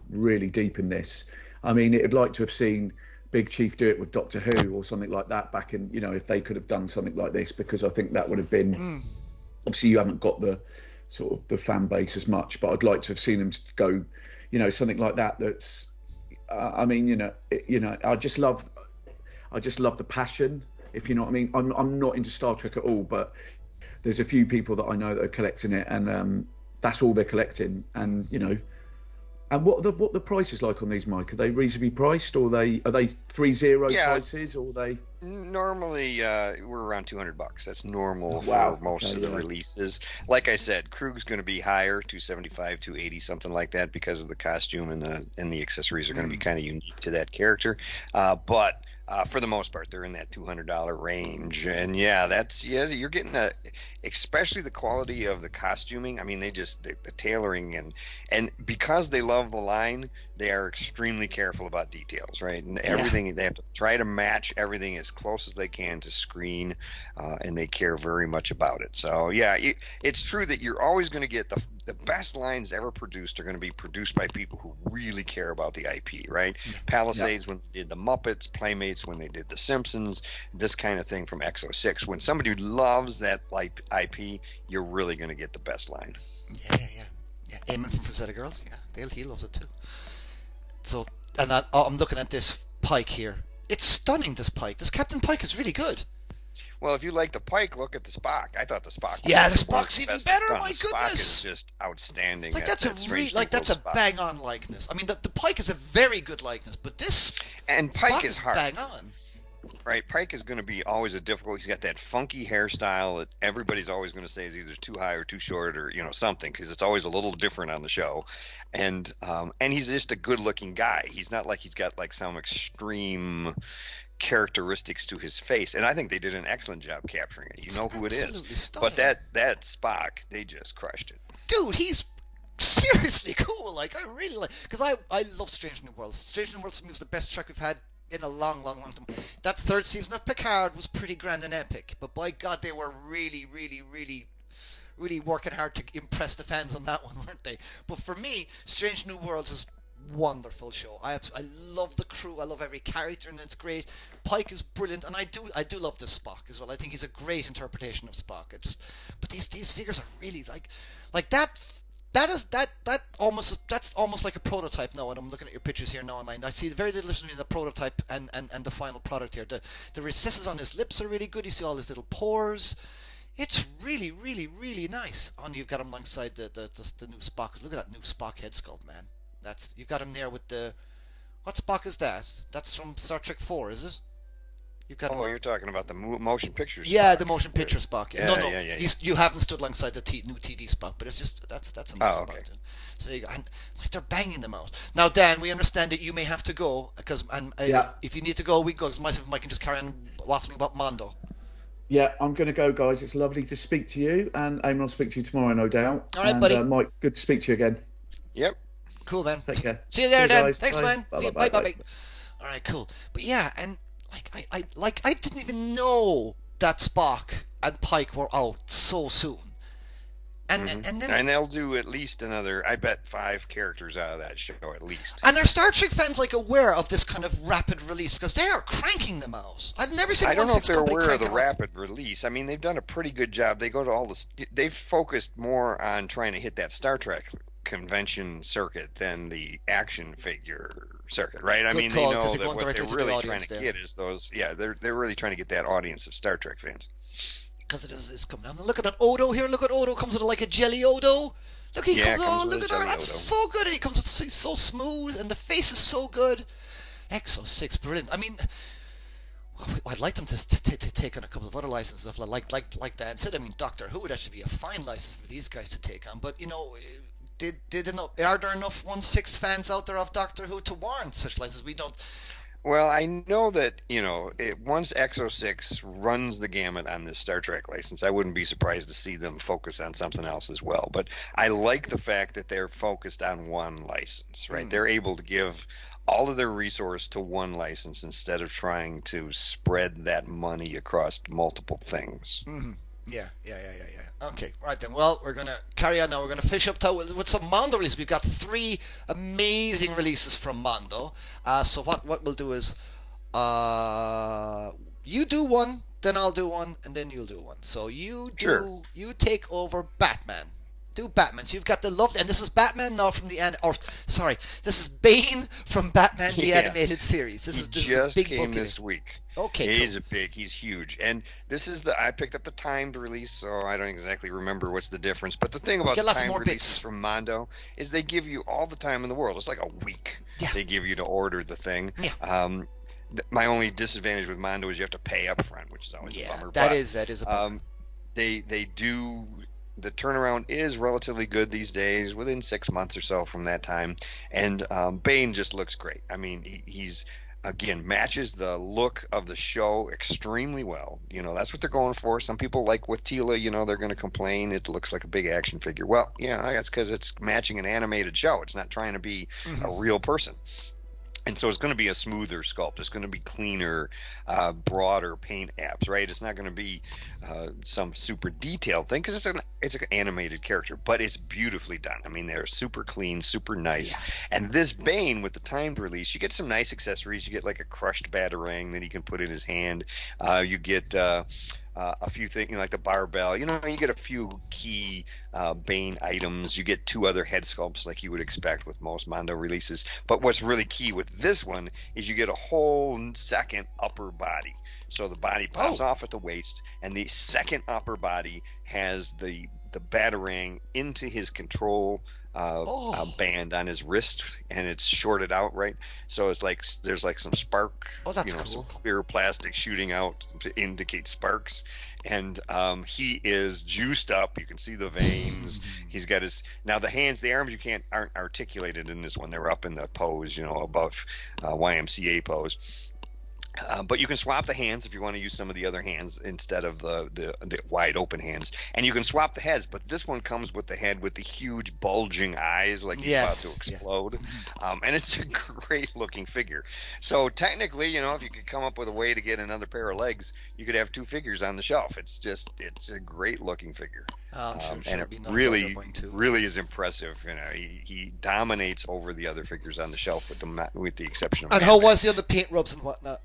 really deep in this. I mean, it'd like to have seen Big Chief do it with Doctor Who or something like that back in, you know, if they could have done something like this, because I think that would have been, mm. obviously you haven't got the sort of the fan base as much, but I'd like to have seen them go, you know, something like that. That's, uh, I mean, you know, it, you know, I just love, I just love the passion, if you know what I mean. I'm I'm not into Star Trek at all, but there's a few people that I know that are collecting it, and um, that's all they're collecting, and you know. And what are the what are the prices like on these, Mike? Are they reasonably priced, or are they are they three zero yeah. prices, or are they? Normally, uh, we're around two hundred bucks. That's normal oh, wow. for most okay, of the yeah. releases. Like I said, Krug's going to be higher, two seventy five, two eighty, something like that, because of the costume and the and the accessories are going to be kind of unique to that character. Uh, but uh, for the most part, they're in that two hundred dollar range. And yeah, that's yeah, you're getting a, especially the quality of the costuming. I mean, they just the, the tailoring and and because they love the line, they are extremely careful about details, right? And everything yeah. they have to try to match everything as close as they can to screen, uh, and they care very much about it. So yeah, it, it's true that you're always going to get the the best lines ever produced are going to be produced by people who really care about the I P, right? Yeah. Palisades yeah. when they did the Muppets, Playmates when they did the Simpsons, this kind of thing from X oh six. When somebody loves that like I P, you're really going to get the best line. Yeah, yeah, yeah. yeah. Eamon from Frazetta Girls, yeah, Dale, he loves it too. So, and I, I'm looking at this Pike here. It's stunning, this Pike. This Captain Pike is really good. Well, if you like the Pike, look at the Spock. I thought the Spock. Yeah, the Spock's even better. My the goodness, Spock is just outstanding. Like that's that a re- like that's a bang on likeness. I mean, the, the Pike is a very good likeness, but this and Pike Spock is, is hard. Bang on. Right, Pike is going to be always a difficult. He's got that funky hairstyle that everybody's always going to say is either too high or too short or you know something, because it's always a little different on the show, and um, and he's just a good-looking guy. He's not like he's got like some extreme characteristics to his face, and I think they did an excellent job capturing it. You it's know who it is, stunning. But that that Spock, they just crushed it. Dude, he's seriously cool. Like I really like because I I love Strange New Worlds. Strange New Worlds to me was the best Trek we've had in a long, long, long time. That third season of Picard was pretty grand and epic, but by God, they were really, really, really, really working hard to impress the fans on that one, weren't they? But for me, Strange New Worlds is a wonderful show. I I love the crew. I love every character, and it's great. Pike is brilliant, and I do I do love this Spock as well. I think he's a great interpretation of Spock. It just, but these these figures are really like, like that. That is that that almost that's almost like a prototype now, and I'm looking at your pictures here now online. I see very little between the prototype and, and, and the final product here. The the recesses on his lips are really good. You see all his little pores. It's really, really, really nice. And you've got him alongside the the, the, the new Spock. Look at that new Spock head sculpt, man. That's you've got him there with the what Spock is that? That's from Star Trek four, is it? You've got oh, you're talking about the mo- motion pictures. Yeah, Spock. the motion picture Spock. Yeah, no, no, yeah, yeah, he's, you haven't stood alongside the t- new T V Spock, but it's just that's that's a nice oh, okay. Spock. So there you go. And like they're banging them out. Now, Dan, we understand that you may have to go because, and uh, yeah. if you need to go, we go. Because myself and Mike can just carry on waffling about Mondo. Yeah, I'm going to go, guys. It's lovely to speak to you, and Eamon, I'll speak to you tomorrow, no doubt. All right, and, buddy. Uh, Mike, good to speak to you again. Yep. Cool, man. Take care. See you there, See you Dan. guys. Thanks, bye. man. Bye, See you. bye, Bye, bye, bye, bye. All right, cool. But yeah, and like I, I, like I didn't even know that Spock and Pike were out so soon. And, mm-hmm. and and then and they'll do at least another, I bet, five characters out of that show at least. And are Star Trek fans like aware of this kind of rapid release because they are cranking them out? I've never seen. I don't know if they're aware of the out. rapid release. I mean, they've done a pretty good job. They go to all this. They've focused more on trying to hit that Star Trek convention circuit than the action figure circuit, right? I Good mean, call, they know they're that what they're the really trying to there. get is those. Yeah, they're they're really trying to get that audience of Star Trek fans. Because it is it's coming down. Look at that Odo here. Look at Odo comes with like a jelly Odo. Look, he yeah, comes. comes Oh, look at that. That's Odo. so good. And he comes. He's so smooth, and the face is so good. X oh six, brilliant. I mean, well, I'd like them to, to, to take on a couple of other licenses, like like like Dan said. I mean, Doctor Who would actually be a fine license for these guys to take on. But you know, did did enough, are there enough one six fans out there of Doctor Who to warrant such licenses? We don't. Well, I know that, you know, it, once X oh six runs the gamut on this Star Trek license, I wouldn't be surprised to see them focus on something else as well. But I like the fact that they're focused on one license, right? Mm. They're able to give all of their resource to one license instead of trying to spread that money across multiple things. Mm-hmm. Yeah, yeah, yeah, yeah, yeah. Okay, right then. Well, we're gonna carry on now. We're gonna finish up with, with some Mondo releases. We've got three amazing releases from Mondo. Uh, so what what we'll do is, uh, you do one, then I'll do one, and then you'll do one. So you do Sure. you take over Batman. Do Batman. So you've got the love, and this is Batman now from the an, or sorry, this is Bane from Batman the Yeah. animated series. This He is this just is a big came book. this week. Okay, He's cool. a big, he's huge, and this is the I picked up the timed release, so I don't exactly remember what's the difference. But the thing about Get the lots timed more releases bits. from Mondo is they give you all the time in the world. It's like a week Yeah. they give you to order the thing. Yeah. Um, th- my only disadvantage with Mondo is you have to pay up front, which is always a Yeah, bummer. that but, is that is a bummer. Um, they they do. The turnaround is relatively good these days, within six months or so from that time. And um, Bane just looks great. I mean, he, he's again matches the look of the show extremely well. You know, that's what they're going for. Some people like with Tila, you know, they're going to complain it looks like a big action figure. Well, yeah, that's because it's matching an animated show. It's not trying to be Mm-hmm. a real person. And so it's going to be a smoother sculpt. It's going to be cleaner, uh, broader paint apps, right? It's not going to be uh, some super detailed thing because it's an it's an animated character, but it's beautifully done. I mean, they're super clean, super nice. Yeah. And this Bane with the timed release, you get some nice accessories. You get like a crushed batarang that he can put in his hand. Uh, you get uh, uh, a few things, you know, like the barbell. You know, you get a few key uh, Bane items. You get two other head sculpts like you would expect with most Mondo releases. But what's really key with this one is you get a whole second upper body. So the body pops Oh. off at the waist, and the second upper body has the the batarang into his control uh, Oh. uh, band on his wrist, and it's shorted out, right? So it's like there's like some spark, Oh, that's you know, cool. some clear plastic shooting out to indicate sparks. And um, he is juiced up. You can see the veins. He's got his now the hands, the arms you can't aren't articulated in this one. They're up in the pose, you know, above uh, Y M C A pose. Uh, but you can swap the hands if you want to use some of the other hands instead of the, the, the wide open hands. And you can swap the heads, but this one comes with the head with the huge bulging eyes like he's Yes, about to yeah. explode. Um, and it's a great looking figure. So technically, you know, if you could come up with a way to get another pair of legs, you could have two figures on the shelf. It's just, it's a great looking figure. Oh, I'm sure, Um, sure and it'll be it nice really, after buying two. really is impressive. You know, he, he dominates over the other figures on the shelf with the ma- with the exception of. And Man how Man. was he on the paint rubs and whatnot?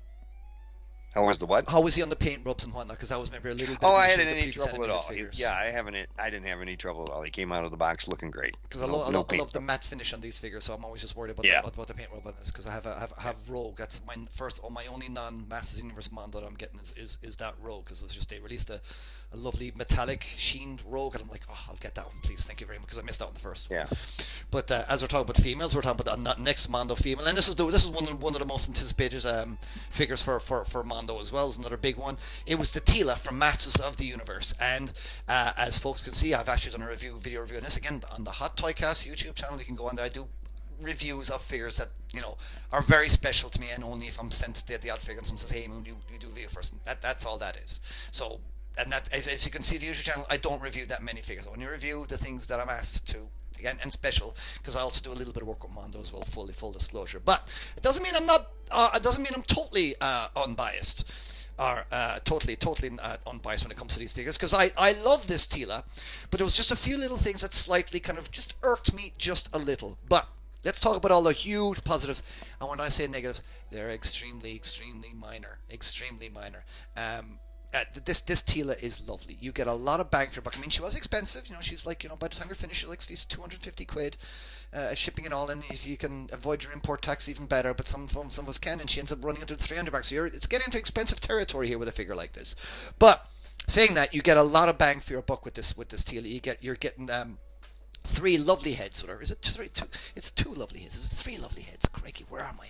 How was the what? How was he on the paint rubs and whatnot? Because that was maybe a little bit. Oh, of an I issue hadn't with the any trouble at pre-centimeter all. He- figures. yeah, I haven't. I didn't have any trouble at all. He came out of the box looking great. Because I, No- lo- I, no lo- I paint love the job. matte finish on these figures, so I'm always just worried about, Yeah. the, about the paint rub on this. Because I have a, have, have Rogue. That's my first, or my only non-Masters Universe Mondo that I'm getting is, is, is that Rogue. Because it was just they released a, a lovely metallic sheened Rogue, and I'm like, oh, I'll get that one, please, thank you very much, because I missed out on the first one. Yeah. But uh, as we're talking about females, we're talking about the next Mondo female, and this is the, this is one of one of the most anticipated um, figures for, for, for Mondo as well. It's another big one. It was the Tila from Masters of the Universe, and uh, as folks can see, I've actually done a review video review on this again on the Hot Toycast YouTube channel. You can go on there. I do reviews of figures that you know are very special to me, and only if I'm sent to the odd figure and someone says, "Hey, Moon, you, you do a video first." And that that's all that is. So. And that, as, as you can see, the YouTube channel, I don't review that many figures. I only review the things that I'm asked to, and, and special, because I also do a little bit of work with Mondo as well, fully full disclosure. But it doesn't mean I'm not. Uh, it doesn't mean I'm totally uh, unbiased, or uh, totally, totally uh, unbiased when it comes to these figures. Because I, I love this Tila, but there was just a few little things that slightly kind of just irked me just a little. But let's talk about all the huge positives. And when I say negatives, they're extremely, extremely minor, extremely minor. Um, Uh, this this Tila is lovely. You get a lot of bang for your buck. I mean, she was expensive. You know, she's like, you know, by the time you're finished, she's like at least two hundred fifty quid. Uh, shipping it all in. If you can avoid your import tax, even better. But some some of us can, and she ends up running into three hundred bucks. So you're, it's getting into expensive territory here with a figure like this. But saying that, you get a lot of bang for your buck with this with this Tila. You get you're getting um, three lovely heads with her. Is it three? Two? It's two lovely heads. Is it three lovely heads? Crikey, where am I?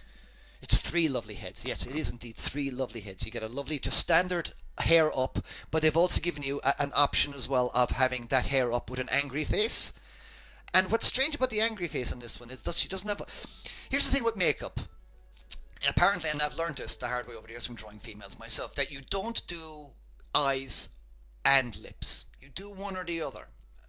It's three lovely heads. Yes, it is indeed three lovely heads. You get a lovely, just standard hair up, but they've also given you a, an option as well of having that hair up with an angry face. And what's strange about the angry face on this one is that she doesn't have a... Here's the thing with makeup. Apparently, and I've learned this the hard way over the years from drawing females myself, that you don't do eyes and lips. You do one or the other.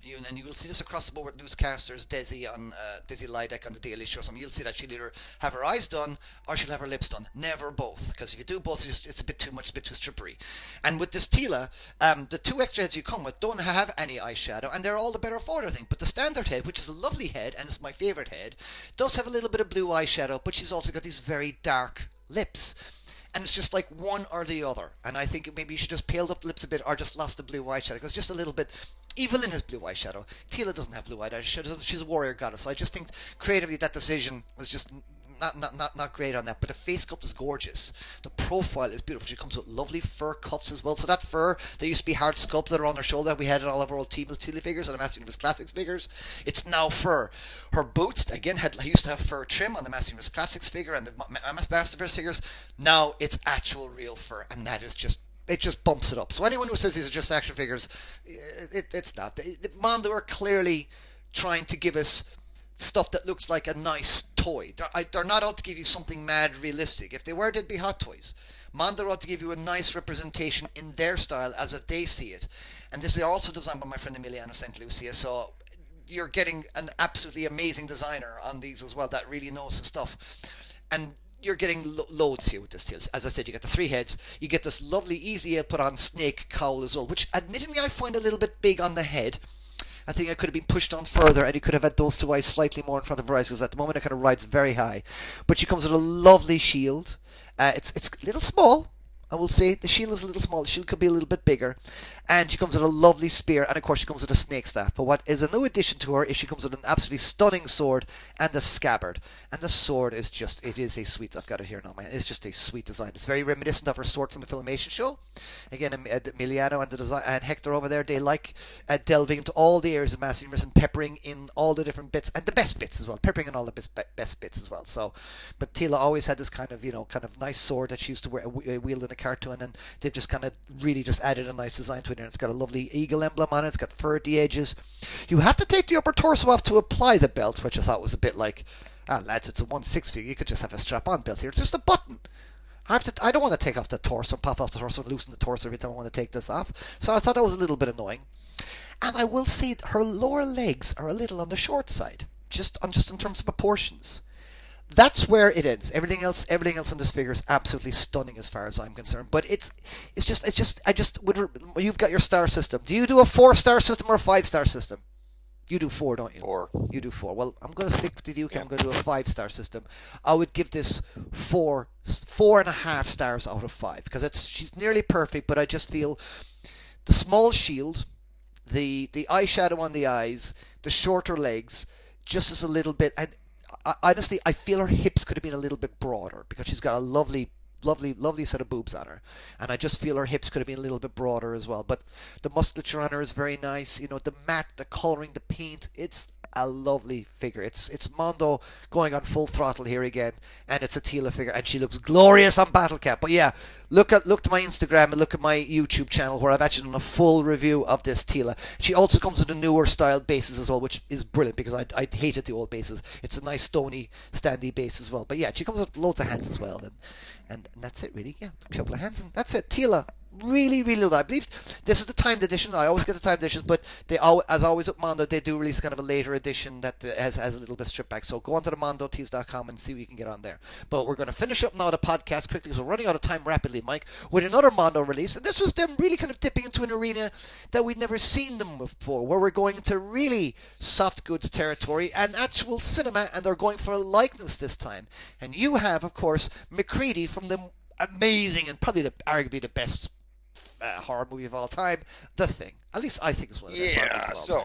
You, and you will see this across the board with newscasters, Desi on uh, Desi Lydek on the Daily Show. Something you'll see that she'll either have her eyes done or she'll have her lips done. Never both, because if you do both, it's, it's a bit too much, a bit too strippery. And with this Tila, um, the two extra heads you come with don't have any eyeshadow, and they're all the better for it, I think. But the standard head, which is a lovely head and it's my favourite head, does have a little bit of blue eyeshadow, but she's also got these very dark lips. And it's just like one or the other. And I think maybe you should just paled up the lips a bit or just lost the blue eyeshadow. Because just a little bit... Evelyn has blue eyeshadow. Tila doesn't have blue eyeshadow. She's a warrior goddess. So I just think creatively that decision was just not not not, not great on that. But the face sculpt is gorgeous. The profile is beautiful. She comes with lovely fur cuffs as well. So that fur that used to be hard sculpted around her shoulder, we had in all of our old Tila Tila figures and the Masters Universe Classics figures. It's now fur. Her boots, again, had used to have fur trim on the Masters Universe Classics figure and the Masters Universe figures. Now it's actual real fur, and that is just... It just bumps it up. So anyone who says these are just action figures, it, it's not. The, the Mondo are clearly trying to give us stuff that looks like a nice toy. They're, I, they're not out to give you something mad realistic. If they were, they'd be Hot Toys. Mondo are out to give you a nice representation in their style as if they see it. And this is also designed by my friend Emiliano Saint Lucia. So you're getting an absolutely amazing designer on these as well that really knows the stuff. And you're getting lo- loads here with this tails. As I said, you get the three heads. You get this lovely, easily put on snake cowl as well, which admittedly I find a little bit big on the head. I think it could have been pushed on further, and you could have had those two eyes slightly more in front of her eyes, because at the moment it kind of rides very high. But she comes with a lovely shield. Uh, it's it's a little small, I will say. The shield is a little small. The shield could be a little bit bigger. And she comes with a lovely spear, and of course she comes with a snake staff. But what is a new addition to her is she comes with an absolutely stunning sword and a scabbard. And the sword is just, it is a sweet, I've got it here now, man. It's just a sweet design. It's very reminiscent of her sword from the Filmation show. Again, Emiliano and, the design, and Hector over there, they like uh, delving into all the areas of Masters Universe and peppering in all the different bits, and the best bits as well, peppering in all the best, best bits as well. So, but Tila always had this kind of, you know, kind of nice sword that she used to wear, wield in a cartoon, and they've just kind of really just added a nice design to it, and it's got a lovely eagle emblem on it. It's got fur at the edges. You have to take the upper torso off to apply the belt, which I thought was a bit like, ah, lads, it's a one six figure. You could just have a strap-on belt here. It's just a button. I have to. I don't want to take off the torso, pop off the torso, and loosen the torso every time I want to take this off. So I thought that was a little bit annoying. And I will say her lower legs are a little on the short side, just on just in terms of proportions. That's where it ends. Everything else, everything else in this figure is absolutely stunning as far as I'm concerned. But it's, it's just, it's just, I just would. You've got your star system. Do you do a four-star system or a five-star system? You do four, don't you? Four. You do four. Well, I'm going to stick with you. Yeah. I'm going to do a five-star system. I would give this four, four and a half stars out of five, because it's she's nearly perfect. But I just feel the small shield, the the eyeshadow on the eyes, the shorter legs, just as a little bit. And I, honestly, I feel her hips could have been a little bit broader, because she's got a lovely. Lovely, lovely set of boobs on her, and I just feel her hips could have been a little bit broader as well. But the musculature on her is very nice. You know, the matte, the colouring, the paint. It's a lovely figure. It's it's Mondo going on full throttle here again, and it's a Tila figure, and she looks glorious on Battle Cat. But yeah, look at look to my Instagram and look at my YouTube channel, where I've actually done a full review of this Tila. She also comes with a newer style bases as well, which is brilliant, because I I hated the old bases. It's a nice stony standy base as well. But yeah, she comes with loads of hands as well, and and that's it really. Yeah, a couple of hands, and that's it. Tila. Really, really low. I believe this is the timed edition. I always get the timed editions, but they, as always with Mondo, they do release kind of a later edition that has, has a little bit stripped back. So go on to the mondo tees dot com and see what you can get on there. But we're going to finish up now the podcast quickly, because we're running out of time rapidly, Mike, with another Mondo release. And this was them really kind of dipping into an arena that we'd never seen them before, where we're going into really soft goods territory and actual cinema, and they're going for a likeness this time. And you have, of course, MacReady from the amazing and probably the, arguably the best Uh, horror movie of all time, The Thing. At least I think it's one of the best horror movies of all so, time.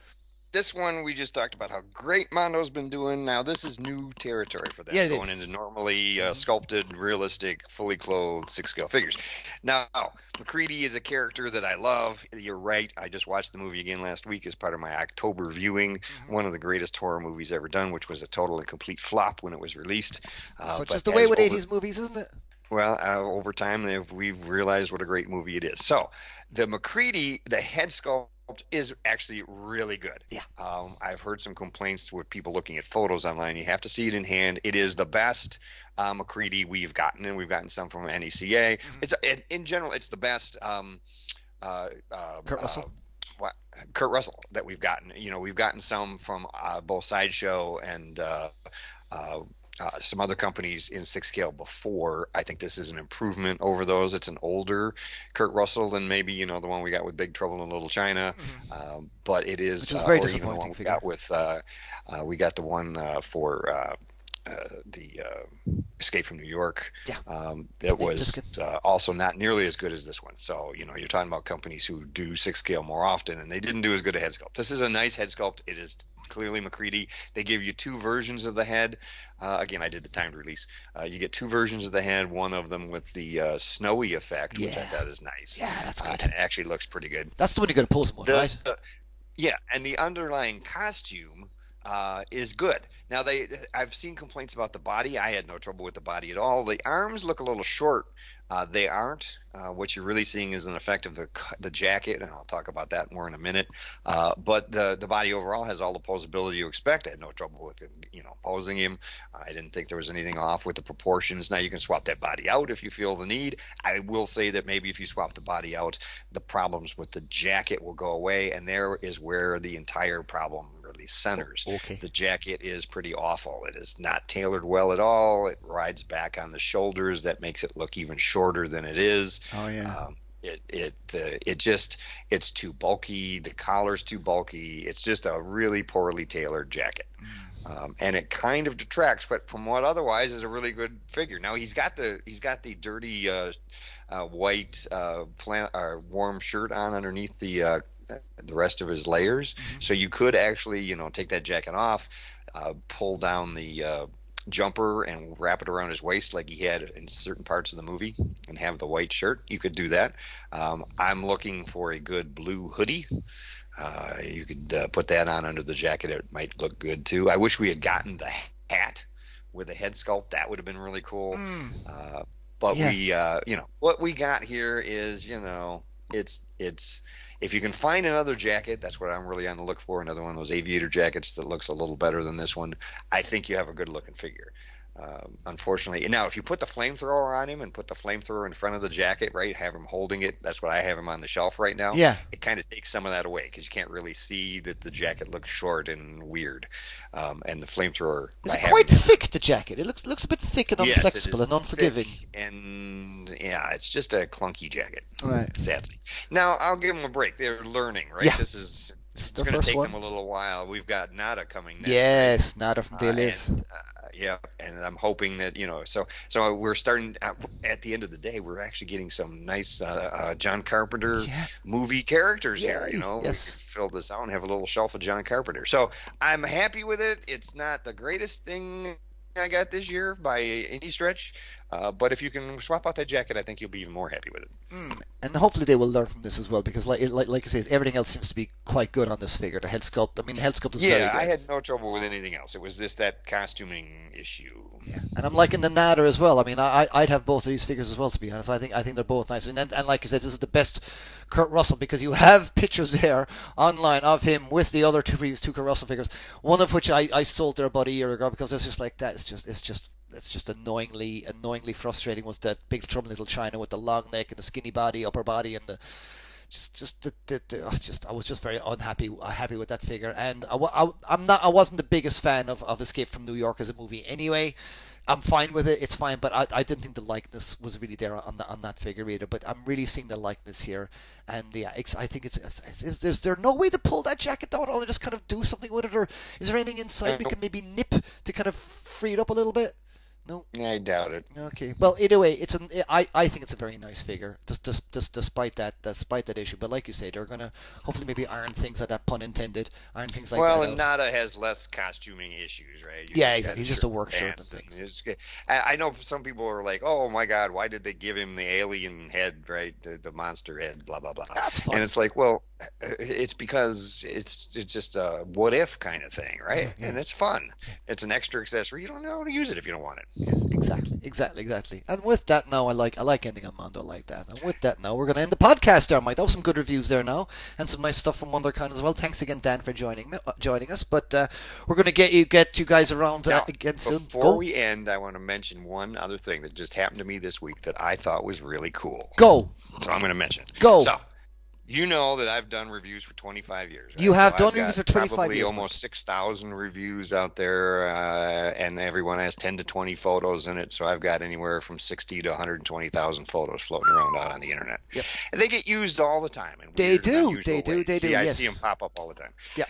This one we just talked about how great Mondo's been doing. Now this is new territory for them, yeah, going is. into normally uh, sculpted, realistic, fully clothed six-scale figures. Now, MacReady is a character that I love. You're right. I just watched the movie again last week as part of my October viewing. Mm-hmm. One of the greatest horror movies ever done, which was a total and complete flop when it was released. Uh, so just the way with over- eighties movies, isn't it? Well, uh, over time, we've realized what a great movie it is. So, the MacReady, the head sculpt is actually really good. Yeah. Um, I've heard some complaints with people looking at photos online. You have to see it in hand. It is the best uh, MacReady we've gotten, and we've gotten some from N E C A. Mm-hmm. It's it, in general, it's the best. Um, uh, uh, Kurt Russell. Uh, what, Kurt Russell that we've gotten. You know, we've gotten some from uh, both Sideshow and uh, uh, uh, some other companies in six scale before. I think this is an improvement over those. It's an older Kurt Russell than maybe, you know, the one we got with Big Trouble in Little China, mm-hmm. um, but it is, Which is very uh, or disappointing. even the one we figure. got with uh, uh, we got the one uh, for. Uh, Uh, the uh, Escape from New York. Yeah. Um, that was uh, also not nearly as good as this one. So, you know, you're talking about companies who do six scale more often, and they didn't do as good a head sculpt. This is a nice head sculpt. It is clearly MacReady. They give you two versions of the head. Uh, again, I did the timed release. Uh, you get two versions of the head, one of them with the uh, snowy effect, yeah. which I thought is nice. Yeah, that's good. Uh, and it actually looks pretty good. That's the one you got to pose one, the, right? Uh, yeah, and the underlying costume Uh, is good. Now they, I've seen complaints about the body. I had no trouble with the body at all. The arms look a little short. Uh, they aren't. Uh, what you're really seeing is an effect of the the jacket, and I'll talk about that more in a minute. Uh, but the the body overall has all the posability you expect. I had no trouble with him, you know, posing him. I didn't think there was anything off with the proportions. Now you can swap that body out if you feel the need. I will say that maybe if you swap the body out, the problems with the jacket will go away, and there is where the entire problem really centers. Okay. The jacket is pretty awful. It is not tailored well at all. It rides back on the shoulders. That makes it look even shorter than it is. Oh yeah. Um, it it the it just it's too bulky. The collar's too bulky. It's just a really poorly tailored jacket. Mm. Um, and it kind of detracts, but from what otherwise is a really good figure. Now he's got the he's got the dirty uh, uh, white uh, flannel, uh, warm shirt on underneath the uh, the rest of his layers. Mm-hmm. So you could actually, you know, take that jacket off, uh, pull down the uh, jumper and wrap it around his waist like he had in certain parts of the movie and have the white shirt. You could do that. Um, I'm looking for a good blue hoodie. Uh, you could uh, put that on under the jacket. It might look good too. I wish we had gotten the hat with a head sculpt. That would have been really cool. Mm. Uh, but yeah. we, uh, you know, what we got here is, you know, it's, it's, if you can find another jacket, that's what I'm really on the look for, another one of those aviator jackets that looks a little better than this one, I think you have a good-looking figure. Um, unfortunately, now if you put the flamethrower on him and put the flamethrower in front of the jacket, right, have him holding it, that's what I have him on the shelf right now. Yeah. It kind of takes some of that away because you can't really see that the jacket looks short and weird. Um, and the flamethrower... Is it quite thick, the jacket? It looks looks a bit thick and unflexible yes, and unforgiving. And, yeah, it's just a clunky jacket, right. sadly. Now, I'll give them a break. They're learning, right? Yeah. This is... It's the going to take one. them a little while. We've got Nada coming next. Yes, right? Nada from They uh, Live. And, uh, yeah, and I'm hoping that, you know, so so we're starting, at, at the end of the day, we're actually getting some nice uh, uh, John Carpenter yeah. movie characters yeah. here, you know. Yes. We can fill this out and have a little shelf of John Carpenter. So I'm happy with it. It's not the greatest thing I got this year by any stretch. Uh, but if you can swap out that jacket, I think you'll be even more happy with it. Mm. And hopefully they will learn from this as well, because like like, like I say, everything else seems to be quite good on this figure. The head sculpt, I mean, the head sculpt is yeah, very good. I had no trouble with anything else. It was just that costuming issue. Yeah, and I'm liking the Nada as well. I mean, I I'd have both of these figures as well, to be honest. I think I think they're both nice. And and, and like I said, this is the best Kurt Russell, because you have pictures there online of him with the other two previous two Kurt Russell figures. One of which I, I sold there about a year ago because it's just like that. It's just it's just. It's just annoyingly, annoyingly frustrating. Was that Big Trouble in Little China with the long neck and the skinny body, upper body, and the just, just, the, the, the, oh, just. I was just very unhappy, happy with that figure. And I, I, I'm not, I wasn't the biggest fan of, of Escape from New York as a movie. Anyway, I'm fine with it. It's fine, but I, I didn't think the likeness was really there on the, on that figure either. But I'm really seeing the likeness here, and yeah, it's, I think it's. Is, is, is there no way to pull that jacket down, or just kind of do something with it, or is there anything inside we can maybe nip to kind of free it up a little bit? No, I doubt it. Okay, well, either way, it's an. I, I think it's a very nice figure, just, just, just despite that, despite that issue. But like you say, they're gonna hopefully maybe iron things like that, pun intended, iron things like well, that. Well, and Nada has less costuming issues, right? You yeah, just he's, he's just a work shirt and things. And I, I know some people are like, "Oh my God, why did they give him the alien head, right? The, the monster head, blah blah blah." That's fun. And it's like, well, it's because it's it's just a what if kind of thing, right? Yeah, yeah. And it's fun. It's an extra accessory. You don't know how to use it if you don't want it. Yes, exactly, exactly, exactly. And with that, now I like I like ending on Mondo like that. And with that, now we're going to end the podcast there, Mike. Have some good reviews there now, and some nice stuff from WonderCon as well. Thanks again, Dan, for joining uh, joining us. But uh, we're going to get you get you guys around uh, now, again soon. Before Go. we end, I want to mention one other thing that just happened to me this week that I thought was really cool. Go. So I'm going to mention. Go. So. You know that I've done reviews for twenty-five years. Right? You have so done I've reviews got for twenty-five probably years. almost six thousand reviews out there, uh, and everyone has ten to twenty photos in it. So I've got anywhere from sixty to one hundred twenty thousand photos floating around out on the internet. Yep. And they get used all the time. In They weird, do. unusual They do. ways. They do, See, I yes. see them pop up all the time. Yeah.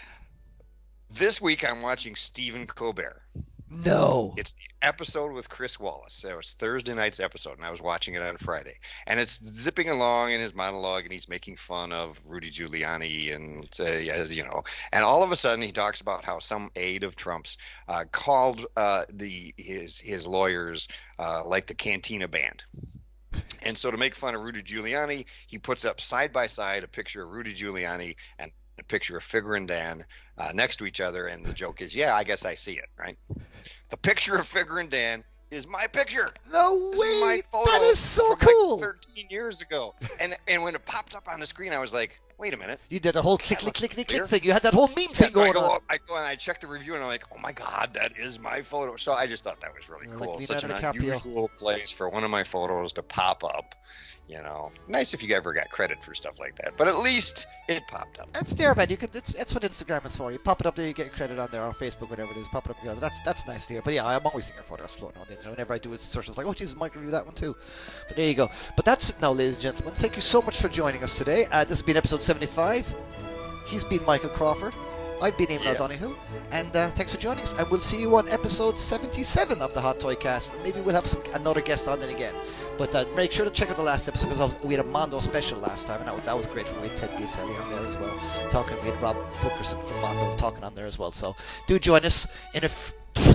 This week I'm watching Stephen Colbert. No. It's the episode with Chris Wallace. It was Thursday night's episode, and I was watching it on Friday. And it's zipping along in his monologue, and he's making fun of Rudy Giuliani, and uh, as you know. And all of a sudden, he talks about how some aide of Trump's uh, called uh, the his his lawyers uh, like the Cantina Band. And so to make fun of Rudy Giuliani, he puts up side by side a picture of Rudy Giuliani and a picture of Figger and Dan uh, next to each other, and the joke is, yeah, I guess I see it, right? The picture of Figger and Dan is my picture. No This way. is my photo That is so from cool. like thirteen years ago. And and when it popped up on the screen, I was like, wait a minute. You did the whole click, That click, click, looks click, clear. click thing. You had that whole meme thing Yeah, so I going go, on. up- I go and I check the review, and I'm like, oh my god, that is my photo. So I just thought that was really Like cool. Such an Leonardo DiCaprio. unusual place for one of my photos to pop up. You know, nice if you ever got credit for stuff like that. But at least it popped up. That's there, man. You could. That's, that's what Instagram is for. You pop it up there, you get credit on there, or Facebook, whatever it is. Pop it up together. That's that's nice to hear. But yeah, I'm always seeing your photos floating on the internet. Whenever I do a search, it's like, oh Jesus, Mike review that one too. But there you go. But that's it now, ladies and gentlemen. Thank you so much for joining us today. Uh, this has been episode seventy-five. He's been Michael Crawford. I've been Eamon Yeah. O'Donoghue. And uh, thanks for joining us. And we'll see you on episode seventy-seven of the Hot Toy Cast. And maybe we'll have some another guest on then again. But uh, make sure to check out the last episode, because we had a Mondo special last time, and that, that was great. We had Ted Biaselli on there as well, talking. We had Rob Fulkerson from Mondo talking on there as well. So do join us in a. F-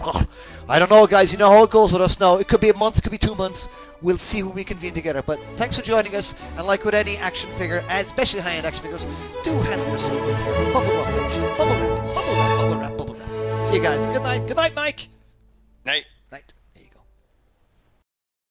I don't know, guys. You know how it goes with us now. It could be a month, it could be two months. We'll see who we convene together. But thanks for joining us. And like with any action figure, and especially high-end action figures, do handle yourself with care. Bubble wrap, nation. Bubble wrap, bubble wrap, bubble wrap, bubble wrap. See you guys. Good night. Good night, Mike.